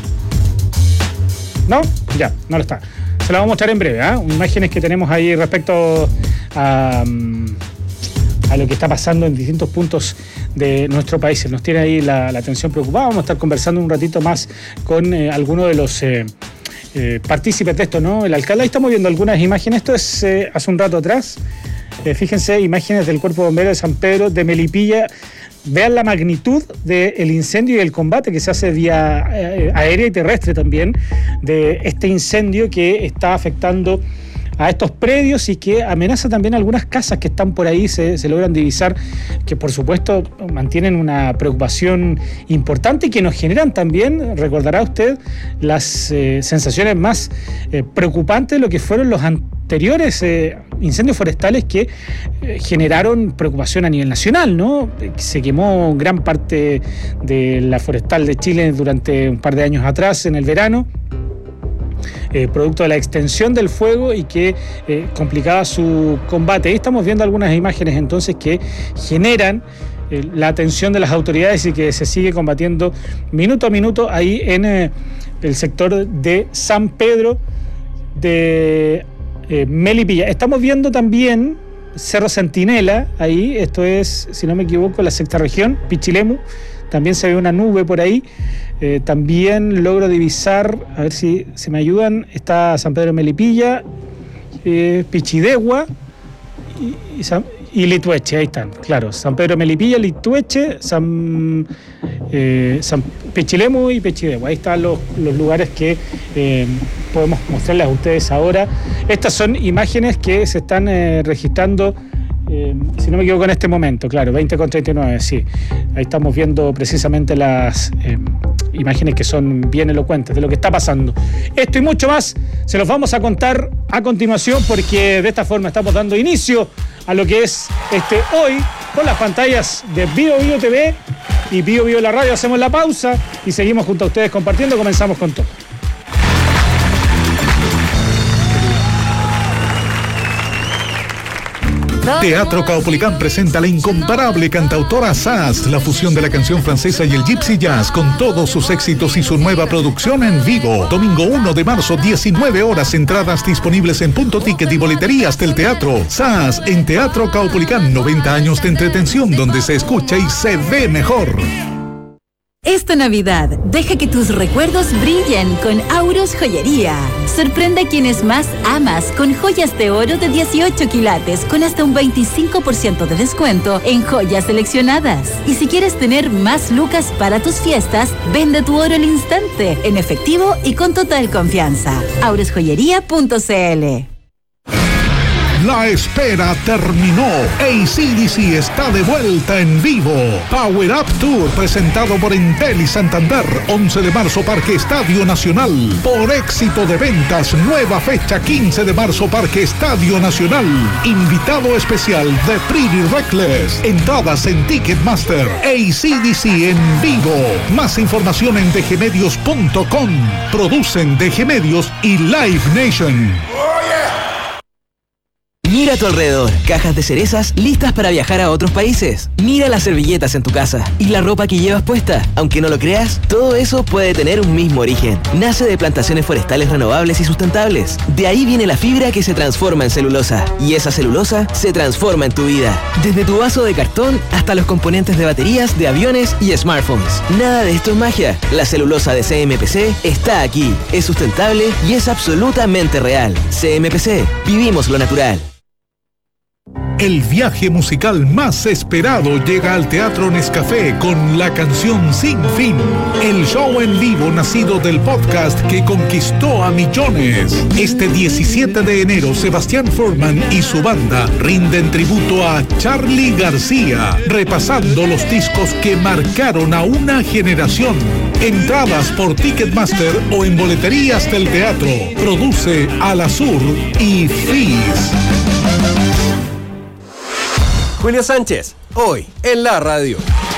¿No? Ya, no lo está. Se la vamos a mostrar en breve, imágenes que tenemos ahí respecto a lo que está pasando en distintos puntos de nuestro país. Nos tiene ahí la atención preocupada. Vamos a estar conversando un ratito más con algunos de los partícipes de esto, ¿no? El alcalde, ahí estamos viendo algunas imágenes. Esto es hace un rato atrás. Fíjense, imágenes del Cuerpo de Bomberos de San Pedro de Melipilla. Vean la magnitud del incendio y el combate que se hace vía aérea y terrestre también de este incendio que está afectando a estos predios y que amenaza también algunas casas que están por ahí, se logran divisar, que por supuesto mantienen una preocupación importante y que nos generan también, recordará usted, las sensaciones más preocupantes de lo que fueron los anteriores incendios forestales que generaron preocupación a nivel nacional, ¿no? Se quemó gran parte de la forestal de Chile durante un par de años atrás, en el verano, producto de la extensión del fuego y que complicaba su combate. Ahí estamos viendo algunas imágenes entonces que generan la atención de las autoridades y que se sigue combatiendo minuto a minuto ahí en el sector de San Pedro de Melipilla. Estamos viendo también Cerro Centinela, ahí, esto es, si no me equivoco, la sexta región, Pichilemu. También se ve una nube por ahí. También logro divisar, a ver si me ayudan, está San Pedro de Melipilla, Pichidegua y Litueche, ahí están, claro. San Pedro de Melipilla, Litueche, San Pichilemu y Pechidegua. Ahí están los lugares que podemos mostrarles a ustedes ahora. Estas son imágenes que se están registrando, si no me equivoco, en este momento, claro, 20:39, sí. Ahí estamos viendo precisamente las imágenes que son bien elocuentes de lo que está pasando. Esto y mucho más se los vamos a contar a continuación, porque de esta forma estamos dando inicio a lo que es hoy con las pantallas de Bio Bio TV y Bio Bio la radio. Hacemos la pausa y seguimos junto a ustedes compartiendo. Comenzamos con todo. Teatro Caupolicán presenta a la incomparable cantautora Sass, la fusión de la canción francesa y el gypsy jazz con todos sus éxitos y su nueva producción en vivo. Domingo 1 de marzo, 19 horas, entradas disponibles en Punto Ticket y boleterías del teatro. Sass en Teatro Caupolicán, 90 años de entretención donde se escucha y se ve mejor. Esta Navidad, deja que tus recuerdos brillen con Auros Joyería. Sorprende a quienes más amas con joyas de oro de 18 quilates con hasta un 25% de descuento en joyas seleccionadas. Y si quieres tener más lucas para tus fiestas, vende tu oro al instante, en efectivo y con total confianza. aurosjoyería.cl. La espera terminó. AC/DC está de vuelta en vivo. Power Up Tour presentado por Entel y Santander. 11 de marzo, Parque Estadio Nacional. Por éxito de ventas, nueva fecha 15 de marzo, Parque Estadio Nacional. Invitado especial de Pretty Reckless. Entradas en Ticketmaster. AC/DC en vivo. Más información en dgmedios.com. Producen DG Medios y Live Nation. Mira a tu alrededor, cajas de cerezas listas para viajar a otros países. Mira las servilletas en tu casa y la ropa que llevas puesta. Aunque no lo creas, todo eso puede tener un mismo origen. Nace de plantaciones forestales renovables y sustentables. De ahí viene la fibra que se transforma en celulosa. Y esa celulosa se transforma en tu vida. Desde tu vaso de cartón hasta los componentes de baterías, de aviones y smartphones. Nada de esto es magia. La celulosa de CMPC está aquí. Es sustentable y es absolutamente real. CMPC, vivimos lo natural. El viaje musical más esperado llega al Teatro Nescafé con la canción Sin Fin. El show en vivo nacido del podcast que conquistó a millones. Este 17 de enero, Sebastián Furman y su banda rinden tributo a Charly García, repasando los discos que marcaron a una generación. Entradas por Ticketmaster o en boleterías del teatro. Produce Alasur y Fizz. Julio Sánchez, hoy en la radio.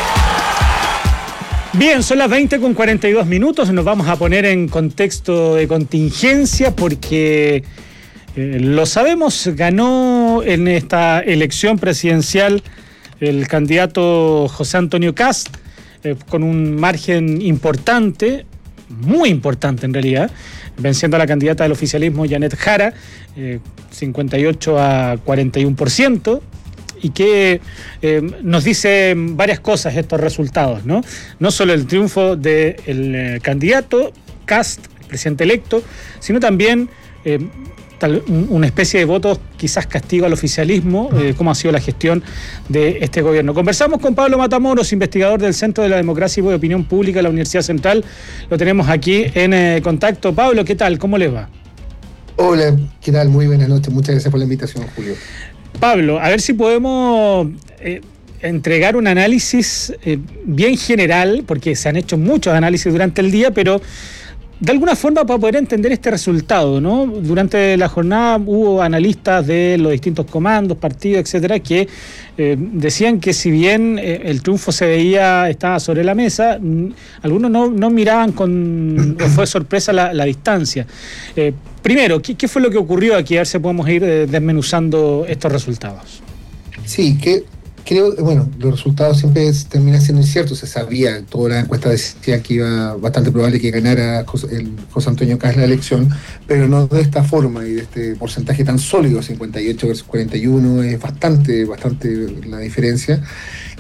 Bien, son las 20:42. Nos vamos a poner en contexto de contingencia porque, lo sabemos, ganó en esta elección presidencial el candidato José Antonio Kast con un margen importante, muy importante en realidad, venciendo a la candidata del oficialismo, Janet Jara, 58-41%. Y que nos dice varias cosas estos resultados, ¿no? No solo el triunfo del candidato Kast, presidente electo, sino también una especie de voto, quizás castigo al oficialismo, cómo ha sido la gestión de este gobierno. Conversamos con Pablo Matamoros, investigador del Centro de la Democracia y Opinión Pública de la Universidad Central. Lo tenemos aquí en contacto. Pablo, ¿qué tal? ¿Cómo les va? Hola, ¿qué tal? Muy buenas noches. Muchas gracias por la invitación, Julio. Pablo, a ver si podemos entregar un análisis bien general, porque se han hecho muchos análisis durante el día, pero de alguna forma para poder entender este resultado, ¿no? Durante la jornada hubo analistas de los distintos comandos, partidos, etcétera, que decían que si bien el triunfo estaba sobre la mesa, algunos no miraban o fue sorpresa la distancia. Primero, ¿qué fue lo que ocurrió aquí? A ver si podemos ir desmenuzando estos resultados. Sí, creo, bueno, los resultados siempre terminan siendo inciertos. Se sabía, todas las encuestas decían que iba bastante probable que ganara el José Antonio Kast la elección, pero no de esta forma y de este porcentaje tan sólido, 58 versus 41, es bastante la diferencia.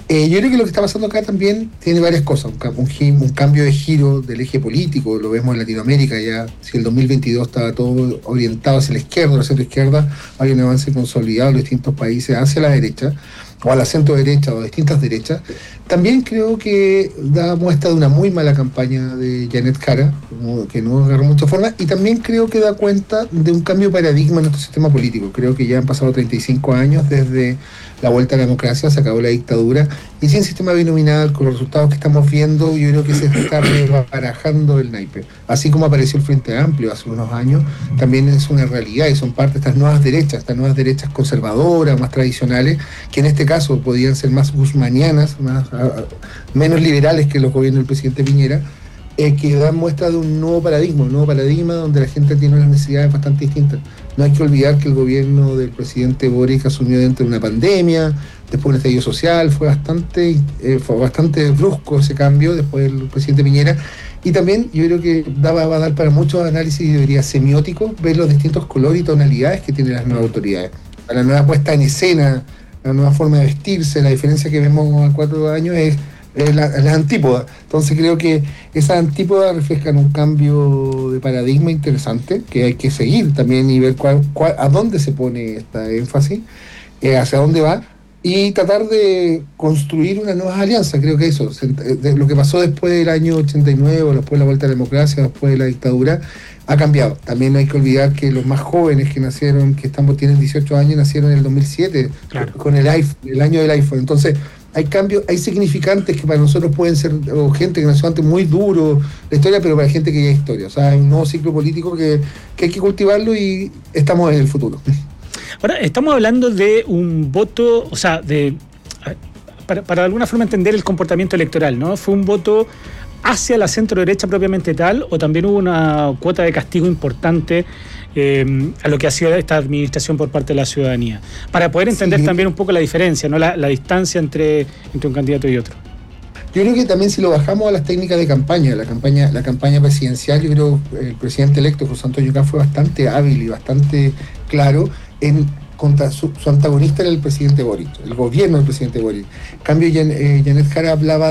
Yo creo que lo que está pasando acá también tiene varias cosas, un cambio de giro del eje político, lo vemos en Latinoamérica ya, si el 2022 estaba todo orientado hacia la izquierda o la centro-izquierda, hay un avance consolidado en los distintos países hacia la derecha, o a la centro-derecha o a distintas derechas. También creo que da muestra de una muy mala campaña de Janet Jara, que no agarró mucha forma, y también creo que da cuenta de un cambio de paradigma en nuestro sistema político. Creo que ya han pasado 35 años desde la vuelta a la democracia, se acabó la dictadura, y sin sistema binominal, con los resultados que estamos viendo, yo creo que se está rebarajando el naipe. Así como apareció el Frente Amplio hace unos años, también es una realidad y son parte de estas nuevas derechas conservadoras, más tradicionales, que en este caso podían ser más guzmanianas, menos liberales que los gobiernos del presidente Piñera, que dan muestra de un nuevo paradigma donde la gente tiene unas necesidades bastante distintas. No hay que olvidar que el gobierno del presidente Boric asumió dentro de una pandemia, después un estallido social, fue bastante brusco ese cambio después del presidente Piñera, y también yo creo que va a dar para muchos análisis, yo diría, semióticos, ver los distintos colores y tonalidades que tienen las nuevas autoridades. La nueva puesta en escena, la nueva forma de vestirse, la diferencia que vemos a 4 años es la antípoda. Entonces creo que esas antípodas reflejan un cambio de paradigma interesante que hay que seguir también y ver a dónde se pone esta énfasis, hacia dónde va, y tratar de construir una nueva alianza. Creo que eso, de lo que pasó después del año 89, o después de la vuelta a la democracia, después de la dictadura, ha cambiado. También no hay que olvidar que los más jóvenes que nacieron, tienen 18 años, nacieron en el 2007, claro, con el año del iPhone. Entonces, hay cambios, hay significantes que para nosotros pueden ser, o gente que nació antes, muy duro la historia, pero para gente que ya es historia. O sea, hay un nuevo ciclo político que hay que cultivarlo y estamos en el futuro. Ahora, estamos hablando de un voto, o sea, para de alguna forma entender el comportamiento electoral, ¿no? ¿Fue un voto hacia la centro-derecha propiamente tal, o también hubo una cuota de castigo importante a lo que ha sido esta administración por parte de la ciudadanía? Para poder entender también un poco la diferencia, ¿no? La distancia entre un candidato y otro. Yo creo que también si lo bajamos a las técnicas de campaña, la campaña presidencial, yo creo que el presidente electo, José Antonio Caz, fue bastante hábil y bastante claro contra su antagonista era el presidente Boric, el gobierno del presidente Boric. En cambio, Janet Jara hablaba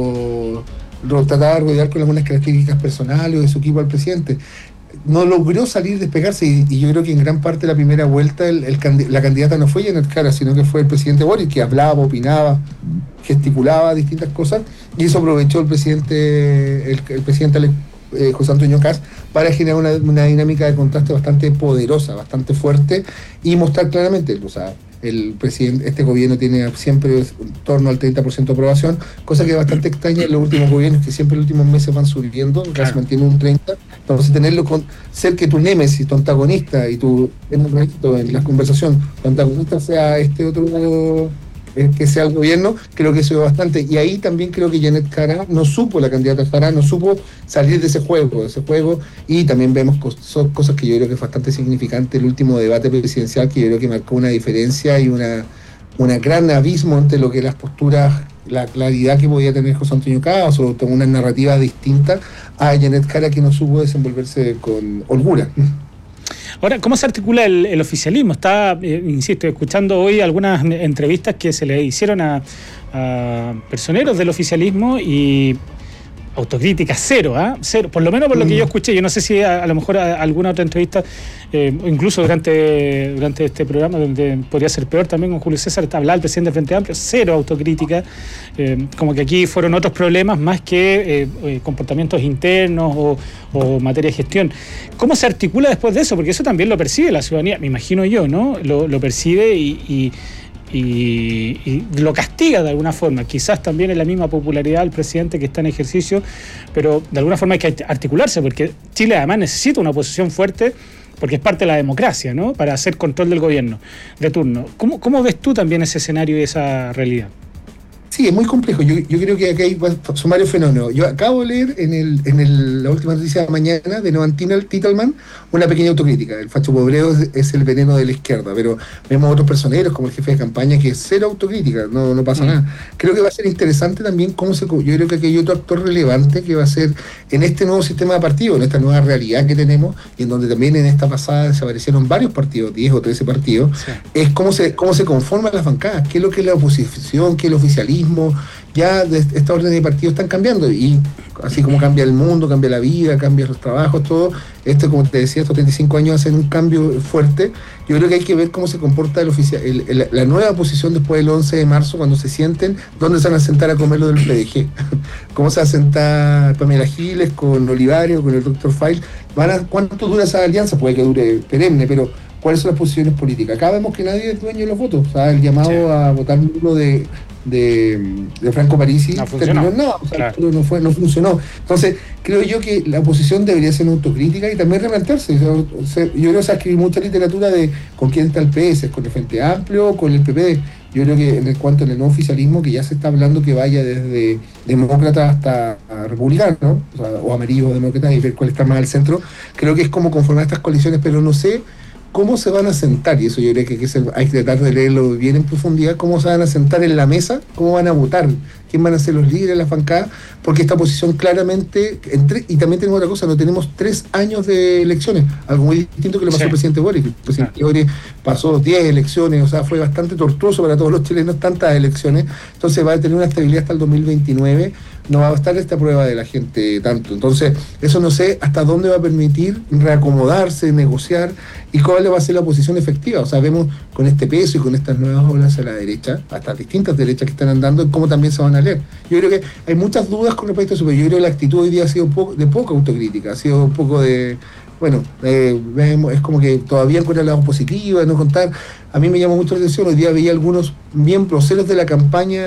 trataba de rodear con algunas características personales o de su equipo al presidente. No logró despegarse, y yo creo que en gran parte de la primera vuelta la candidata no fue Janet Jara, sino que fue el presidente Boric, que hablaba, opinaba, gesticulaba distintas cosas, y eso aprovechó el presidente José Antonio Caz para generar una dinámica de contraste bastante poderosa, bastante fuerte, y mostrar claramente, o sea, este gobierno tiene siempre en torno al 30% de aprobación, cosa que es bastante extraña en los últimos gobiernos, que siempre en los últimos meses van subiendo, claro, se mantiene un 30%. Entonces ser que tu némesis, tu antagonista, y en la conversación, tu antagonista sea este otro, que sea el gobierno, creo que eso es bastante. Y ahí también creo que Janet Jara la candidata Jara no supo salir de ese juego, y también vemos cosas que yo creo que es bastante significante el último debate presidencial, que yo creo que marcó una diferencia y una gran abismo entre lo que las posturas, la claridad que podía tener José Antonio Caz, o una narrativa distinta a Janet Jara, que no supo desenvolverse con holgura. Ahora, ¿cómo se articula el oficialismo? Está, insisto, escuchando hoy algunas entrevistas que se le hicieron a personeros del oficialismo, y autocrítica cero, cero, por lo menos por lo que yo escuché. Yo no sé si a lo mejor alguna otra entrevista, incluso durante este programa, donde podría ser peor también, con Julio César, hablaba el presidente del Frente Amplio, cero autocrítica, como que aquí fueron otros problemas más que comportamientos internos o materia de gestión. ¿Cómo se articula después de eso? Porque eso también lo percibe la ciudadanía, me imagino yo, ¿no? Lo percibe y lo castiga de alguna forma, quizás también en la misma popularidad del presidente que está en ejercicio, pero de alguna forma hay que articularse, porque Chile además necesita una oposición fuerte, porque es parte de la democracia, ¿no? Para hacer control del gobierno de turno. ¿Cómo ves tú también ese escenario y esa realidad? Sí, es muy complejo. Yo creo que aquí hay varios fenómenos. Yo acabo de leer en la última noticia de mañana de Noam Titelman una pequeña autocrítica. El facho pobreo es el veneno de la izquierda, pero vemos otros personeros como el jefe de campaña que es cero autocrítica, no pasa nada. Creo que va a ser interesante también yo creo que aquí hay otro actor relevante que va a ser en este nuevo sistema de partidos, en esta nueva realidad que tenemos, y en donde también en esta pasada desaparecieron varios partidos, 10 o 13 partidos, sí, es cómo se conforman las bancadas, qué es lo que es la oposición, qué es el oficialismo, oficialismo, ya esta orden de partidos están cambiando, y así como cambia el mundo, cambia la vida, cambian los trabajos, todo esto, como te decía, estos 35 años hacen un cambio fuerte. Yo creo que hay que ver cómo se comporta la nueva posición después del 11 de marzo, cuando se sienten, dónde se van a sentar a comer lo del PDG, cómo se va a sentar Pamela Giles con Olivario, con el Dr. File, ¿cuánto dura esa alianza? Puede que dure perenne, pero ¿cuáles son las posiciones políticas? Acá vemos que nadie es dueño de los votos, o sea, el llamado a votar nulo de Franco Parisi terminó en nada, o sea, claro, no funcionó. Entonces, creo yo que la oposición debería ser una autocrítica y también replantearse. Yo creo que se ha escrito mucha literatura de con quién está el PS, con el Frente Amplio o con el PPD. Yo creo que en cuanto al no oficialismo, que ya se está hablando que vaya desde demócrata hasta republicano, ¿no? O amarillo o demócrata, y ver cuál está más al centro, creo que es como conformar estas coaliciones, pero no sé cómo se van a sentar, y eso yo creo que hay que tratar de leerlo bien en profundidad, cómo se van a sentar en la mesa, cómo van a votar, quién van a ser los líderes, las bancadas, porque esta posición claramente, y también tenemos otra cosa, no tenemos 3 años de elecciones, algo muy distinto que le pasó al presidente Boric. El presidente Boric pasó 10 elecciones, o sea, fue bastante tortuoso para todos los chilenos, tantas elecciones, entonces va a tener una estabilidad hasta el 2029, no va a estar esta prueba de la gente tanto. Entonces, eso no sé hasta dónde va a permitir reacomodarse, negociar, y cuál va a ser la posición efectiva. O sea, vemos con este peso y con estas nuevas olas a la derecha, hasta distintas derechas que están andando, cómo también se van a leer. Yo creo que hay muchas dudas con respecto a eso, pero yo creo que la actitud hoy día ha sido de poca autocrítica, ha sido un poco de... Bueno, es como que todavía encuentra el lado positivo, de no contar. A mí me llamó mucho la atención, hoy día veía algunos miembros de la campaña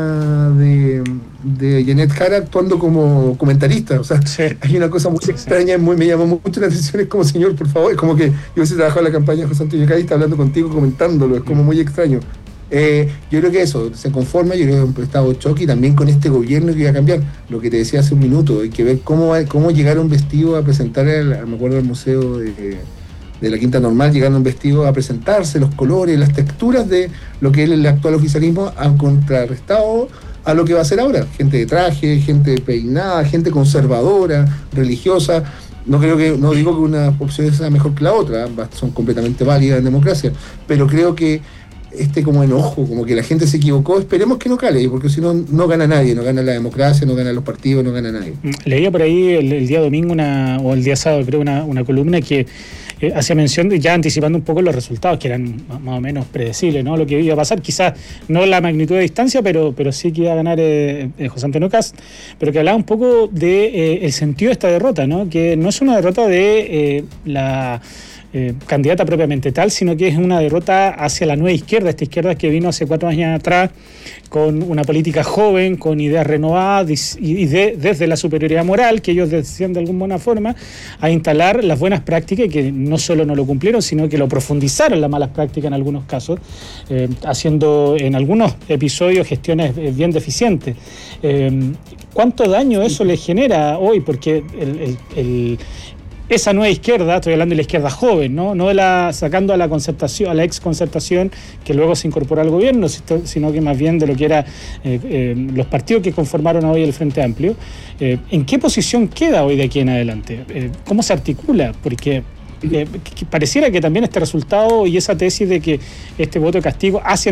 de Janet Jara actuando como comentarista. O sea, hay una cosa muy extraña, me llamó mucho la atención, es como, señor, por favor, es como que yo hubiese trabajado en la campaña de José Antonio Cádiz, está hablando contigo, comentándolo, es como muy extraño. Yo creo que eso, se conforma, yo creo que es un estado de choque, y también con este gobierno que va a cambiar, lo que te decía hace un minuto, hay que ver cómo llegaron vestidos a presentar, me acuerdo del museo de la Quinta Normal, llegaron vestidos a presentarse, los colores, las texturas de lo que es el actual oficialismo, han contrarrestado a lo que va a ser ahora, gente de traje, gente peinada, gente conservadora, religiosa. No digo que una opción sea mejor que la otra, ambas son completamente válidas en democracia, pero creo que como enojo, como que la gente se equivocó, esperemos que no cale, porque si no, no gana nadie, no gana la democracia, no ganan los partidos, no gana nadie. Leía por ahí el día domingo o el día sábado, creo, una columna que hacía mención, ya anticipando un poco los resultados, que eran más o menos predecibles, ¿no? Lo que iba a pasar, quizás no la magnitud de distancia, pero sí que iba a ganar José Antonio Kast, pero que hablaba un poco de el sentido de esta derrota, ¿no? Que no es una derrota de la candidata propiamente tal, sino que es una derrota hacia la nueva izquierda, esta izquierda que vino hace 4 años atrás con una política joven, con ideas renovadas y desde la superioridad moral que ellos decían de alguna forma, a instalar las buenas prácticas, que no solo no lo cumplieron, sino que lo profundizaron las malas prácticas en algunos casos, haciendo en algunos episodios gestiones bien deficientes. ¿Cuánto daño eso le genera hoy? Porque esa nueva izquierda, estoy hablando de la izquierda joven, no sacando a la concertación, a la ex concertación que luego se incorporó al gobierno, sino que más bien de lo que era los partidos que conformaron hoy el Frente Amplio. ¿En qué posición queda hoy de aquí en adelante? ¿Cómo se articula? Porque pareciera que también este resultado y esa tesis de que este voto de castigo hacia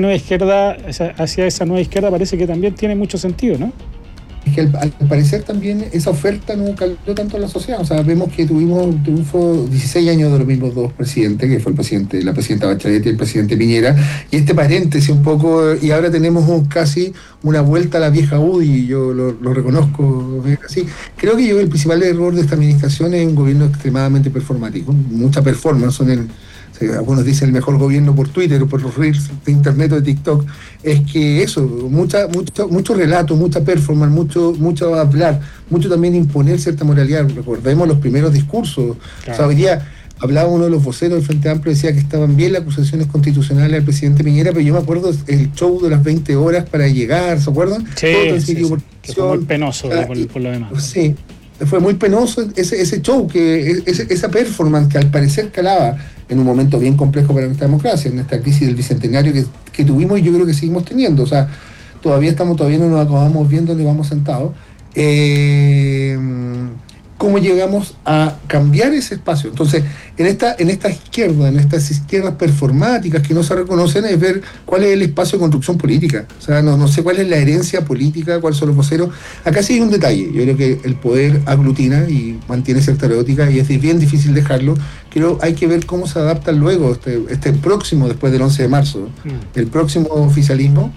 esa nueva izquierda parece que también tiene mucho sentido, ¿no? Es que al parecer también esa oferta no caló tanto en la sociedad. O sea, vemos que tuvimos 16 años de los mismos dos presidentes, que fue la presidenta Bachelet y el presidente Piñera, y este paréntesis un poco, y ahora tenemos casi una vuelta a la vieja UDI, y yo lo reconozco así. Creo que el principal error de esta administración es un gobierno extremadamente performático, mucha performance algunos dicen el mejor gobierno por Twitter o por los reels de internet o de TikTok, es que eso, mucho relato, mucha performance, mucho hablar, mucho también imponer cierta moralidad. Recordemos los primeros discursos. Claro. O sea, hoy día hablaba uno de los voceros del Frente Amplio, decía que estaban bien las acusaciones constitucionales al presidente Piñera, pero yo me acuerdo el show de las 20 horas para llegar, ¿se acuerdan? Sí, que fue muy penoso por lo demás. Sí. Fue muy penoso ese show, esa performance que al parecer calaba en un momento bien complejo para nuestra democracia, en esta crisis del bicentenario que tuvimos y yo creo que seguimos teniendo. O sea, todavía no nos acabamos viendo donde vamos sentados. cómo llegamos a cambiar ese espacio. Entonces, en estas izquierdas performáticas que no se reconocen, es ver cuál es el espacio de construcción política. O sea, no sé cuál es la herencia política, cuáles son los voceros. Acá sí hay un detalle. Yo creo que el poder aglutina y mantiene cierta erótica y es bien difícil dejarlo. Creo hay que ver cómo se adapta luego este próximo, después del 11 de marzo, el próximo oficialismo,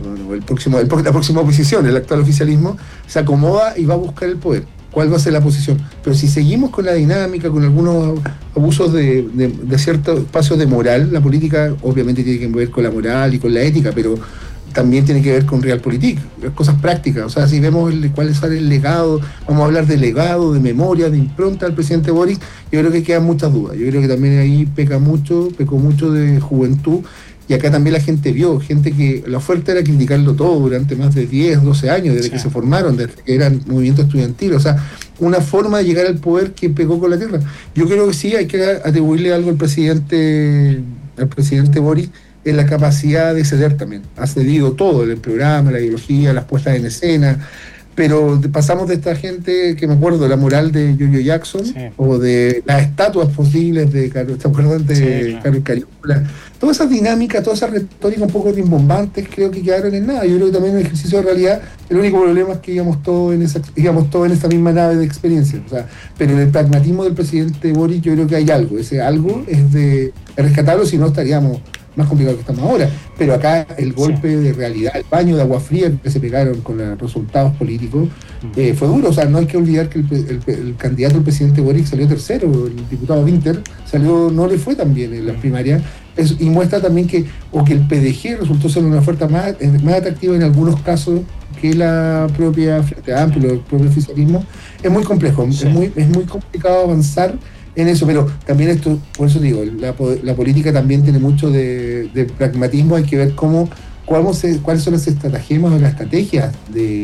la próxima oposición, el actual oficialismo, se acomoda y va a buscar el poder. ¿Cuál va a ser la posición? Pero si seguimos con la dinámica, con algunos abusos de ciertos espacios de moral, la política obviamente tiene que ver con la moral y con la ética, pero también tiene que ver con realpolitik, cosas prácticas. O sea, si vemos cuál es el legado, vamos a hablar de legado, de memoria, de impronta del presidente Boric, yo creo que quedan muchas dudas. Yo creo que también ahí pecó mucho de juventud. Y acá también la gente vio, gente que la oferta era criticarlo todo durante más de 10, 12 años, desde que se formaron, desde que eran movimiento estudiantil. O sea, una forma de llegar al poder que pegó con la tierra. Yo creo que sí hay que atribuirle algo al presidente Boric en la capacidad de ceder también. Ha cedido todo, el programa, la ideología, las puestas en escena. Pero pasamos de esta gente, que me acuerdo de la moral de Giorgio Jackson, o de las estatuas posibles de Carlos Cariola. Todas esas dinámicas, toda esa retórica un poco rimbombantes, creo que quedaron en nada. Yo creo que también en el ejercicio de realidad, el único problema es que íbamos todos en esa misma nave de experiencia. O sea, pero en el pragmatismo del presidente Boric yo creo que hay algo. Ese algo es de rescatarlo, si no estaríamos más complicado que estamos ahora, pero acá el golpe de realidad, el baño de agua fría que se pegaron con los resultados políticos, fue duro. O sea, no hay que olvidar que el candidato del presidente Boric salió tercero, el diputado Winter no le fue tan bien en las primarias, y muestra también que el PDG resultó ser una oferta más atractiva en algunos casos que la propia Frente Amplio, el propio oficialismo. Es muy complejo, es muy complicado avanzar en eso, pero también esto, por eso digo, la política también tiene mucho de pragmatismo. Hay que ver cuáles son las estratagemas o las estrategias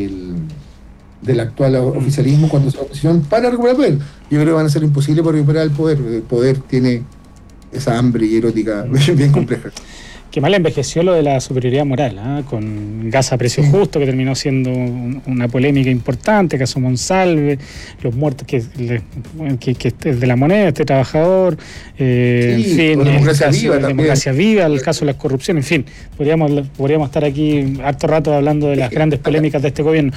del actual oficialismo cuando sea oposición para recuperar el poder. Yo creo que van a ser imposible para recuperar el poder. El poder tiene esa hambre y erótica bien compleja. Qué mal envejeció lo de la superioridad moral, con gas a precio justo, que terminó siendo una polémica importante, caso Monsalve, los muertos que es de la moneda, este trabajador, en fin, democracia viva, el caso de la corrupción, en fin, podríamos estar aquí harto rato hablando de las grandes polémicas de este gobierno.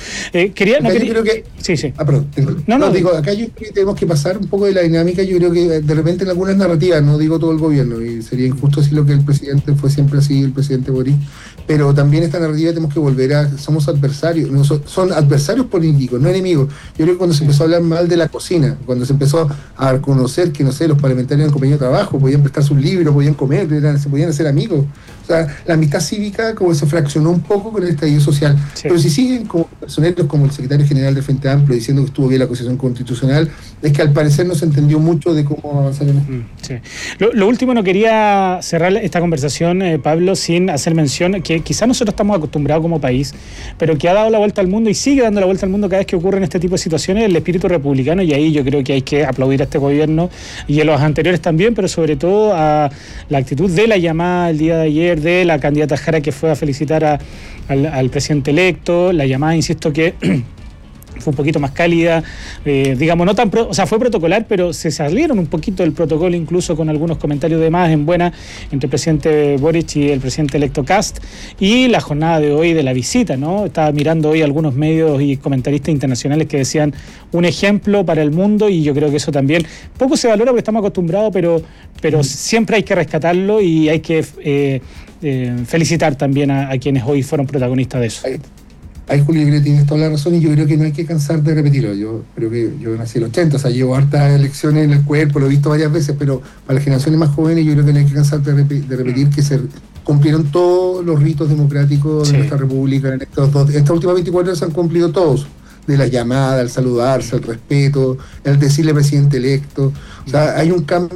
Digo, acá yo creo que tenemos que pasar un poco de la dinámica. Yo creo que de repente en algunas narrativas, no digo todo el gobierno, y sería injusto decir lo que el presidente fue siempre así, el presidente Boric, pero también esta narrativa tenemos que volver somos adversarios, son adversarios políticos, no enemigos. Yo creo que cuando se empezó a hablar mal de la cocina, cuando se empezó a reconocer que, no sé, los parlamentarios eran compañeros de trabajo, podían prestar sus libros, podían comer, se podían hacer amigos. O sea, la amistad cívica como se fraccionó un poco con el estallido social. Pero si siguen como personeros como el secretario general del Frente Amplio diciendo que estuvo bien la Constitución Constitucional, es que al parecer no se entendió mucho de cómo avanzar en esto. Lo último, no quería cerrar esta conversación, Pablo, sin hacer mención que quizás nosotros estamos acostumbrados como país, pero que ha dado la vuelta al mundo y sigue dando la vuelta al mundo cada vez que ocurren este tipo de situaciones, el espíritu republicano, y ahí yo creo que hay que aplaudir a este gobierno y a los anteriores también, pero sobre todo a la actitud de la llamada el día de ayer de la candidata Jara, que fue a felicitar al presidente electo. La llamada, insisto, que fue un poquito más cálida, digamos, no tan fue protocolar, pero se salieron un poquito del protocolo, incluso con algunos comentarios de más en buena entre el presidente Boric y el presidente electo Kast. Y la jornada de hoy de la visita, ¿no? Estaba mirando hoy algunos medios y comentaristas internacionales que decían un ejemplo para el mundo, y yo creo que eso también poco se valora porque estamos acostumbrados, pero siempre hay que rescatarlo y hay que felicitar también a quienes hoy fueron protagonistas de eso. Ahí Julio creo que tienes toda la razón, y yo creo que no hay que cansar de repetirlo. Yo creo que yo nací en el 80, o sea, llevo hartas elecciones en el cuerpo, lo he visto varias veces, pero para las generaciones más jóvenes yo creo que no hay que cansar de repetir que se cumplieron todos los ritos democráticos de nuestra república. Estas últimas 24 horas se han cumplido todos, de la llamada, el saludarse, el respeto, el decirle presidente electo. O sea, hay un cambio,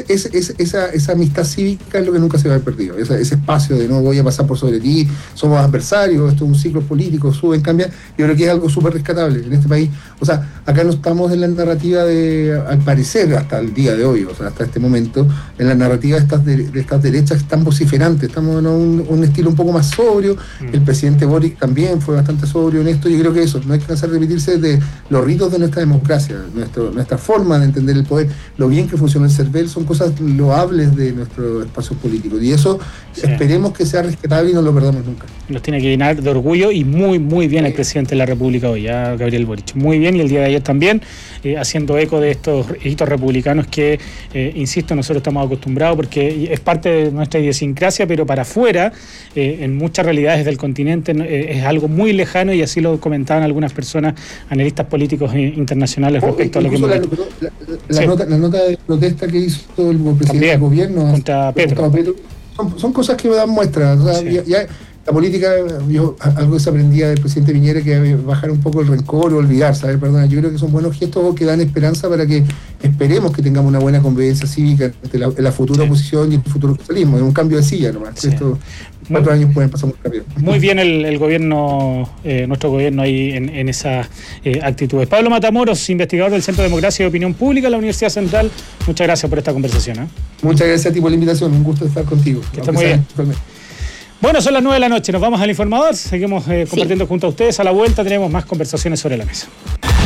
esa amistad cívica es lo que nunca se va a haber perdido, ese espacio de no voy a pasar por sobre ti, somos adversarios, esto es un ciclo político, suben, cambian. Yo creo que es algo súper rescatable en este país. O sea, acá no estamos en la narrativa al parecer, hasta el día de hoy, o sea, hasta este momento, en la narrativa de estas derechas tan vociferantes. Estamos en un estilo un poco más sobrio. El presidente Boric también fue bastante sobrio en esto. Yo creo que eso, no hay que cansar empezar a repetirse de los ritos de nuestra democracia, nuestra forma de entender el poder, lo bien que funciona el CERVEL, son cosas loables de nuestro espacio político. Y eso esperemos que sea rescatable y no lo perdamos nunca. Nos tiene que llenar de orgullo y muy bien el presidente de la República hoy, Gabriel Boric. Muy bien, y el día de ayer también, haciendo eco de estos hitos republicanos que, insisto, nosotros estamos acostumbrados porque es parte de nuestra idiosincrasia, pero para afuera, en muchas realidades del continente, es algo muy lejano, y así lo comentaban algunas personas, analistas políticos internacionales, respecto a lo que hemos visto. La nota de protesta que hizo el presidente del gobierno contra Petro. Son cosas que dan muestra. O sea, ya la política, algo que se aprendía del presidente Piñera, que bajar un poco el rencor o olvidar, ¿sabes? Perdona, yo creo que son buenos gestos que dan esperanza para que esperemos que tengamos una buena convivencia cívica entre la futura oposición y el futuro socialismo. Es un cambio de silla nomás. Sí. Estos 4 años pueden pasar muy rápido. Muy bien el gobierno, nuestro gobierno ahí en esas actitudes. Pablo Matamoros, investigador del Centro de Democracia y Opinión Pública de la Universidad Central, muchas gracias por esta conversación. Muchas gracias a ti por la invitación, un gusto estar contigo. Que esté muy bien. Bueno, son las 9 p.m, nos vamos al informador, seguimos compartiendo junto a ustedes. A la vuelta tenemos más conversaciones sobre la mesa.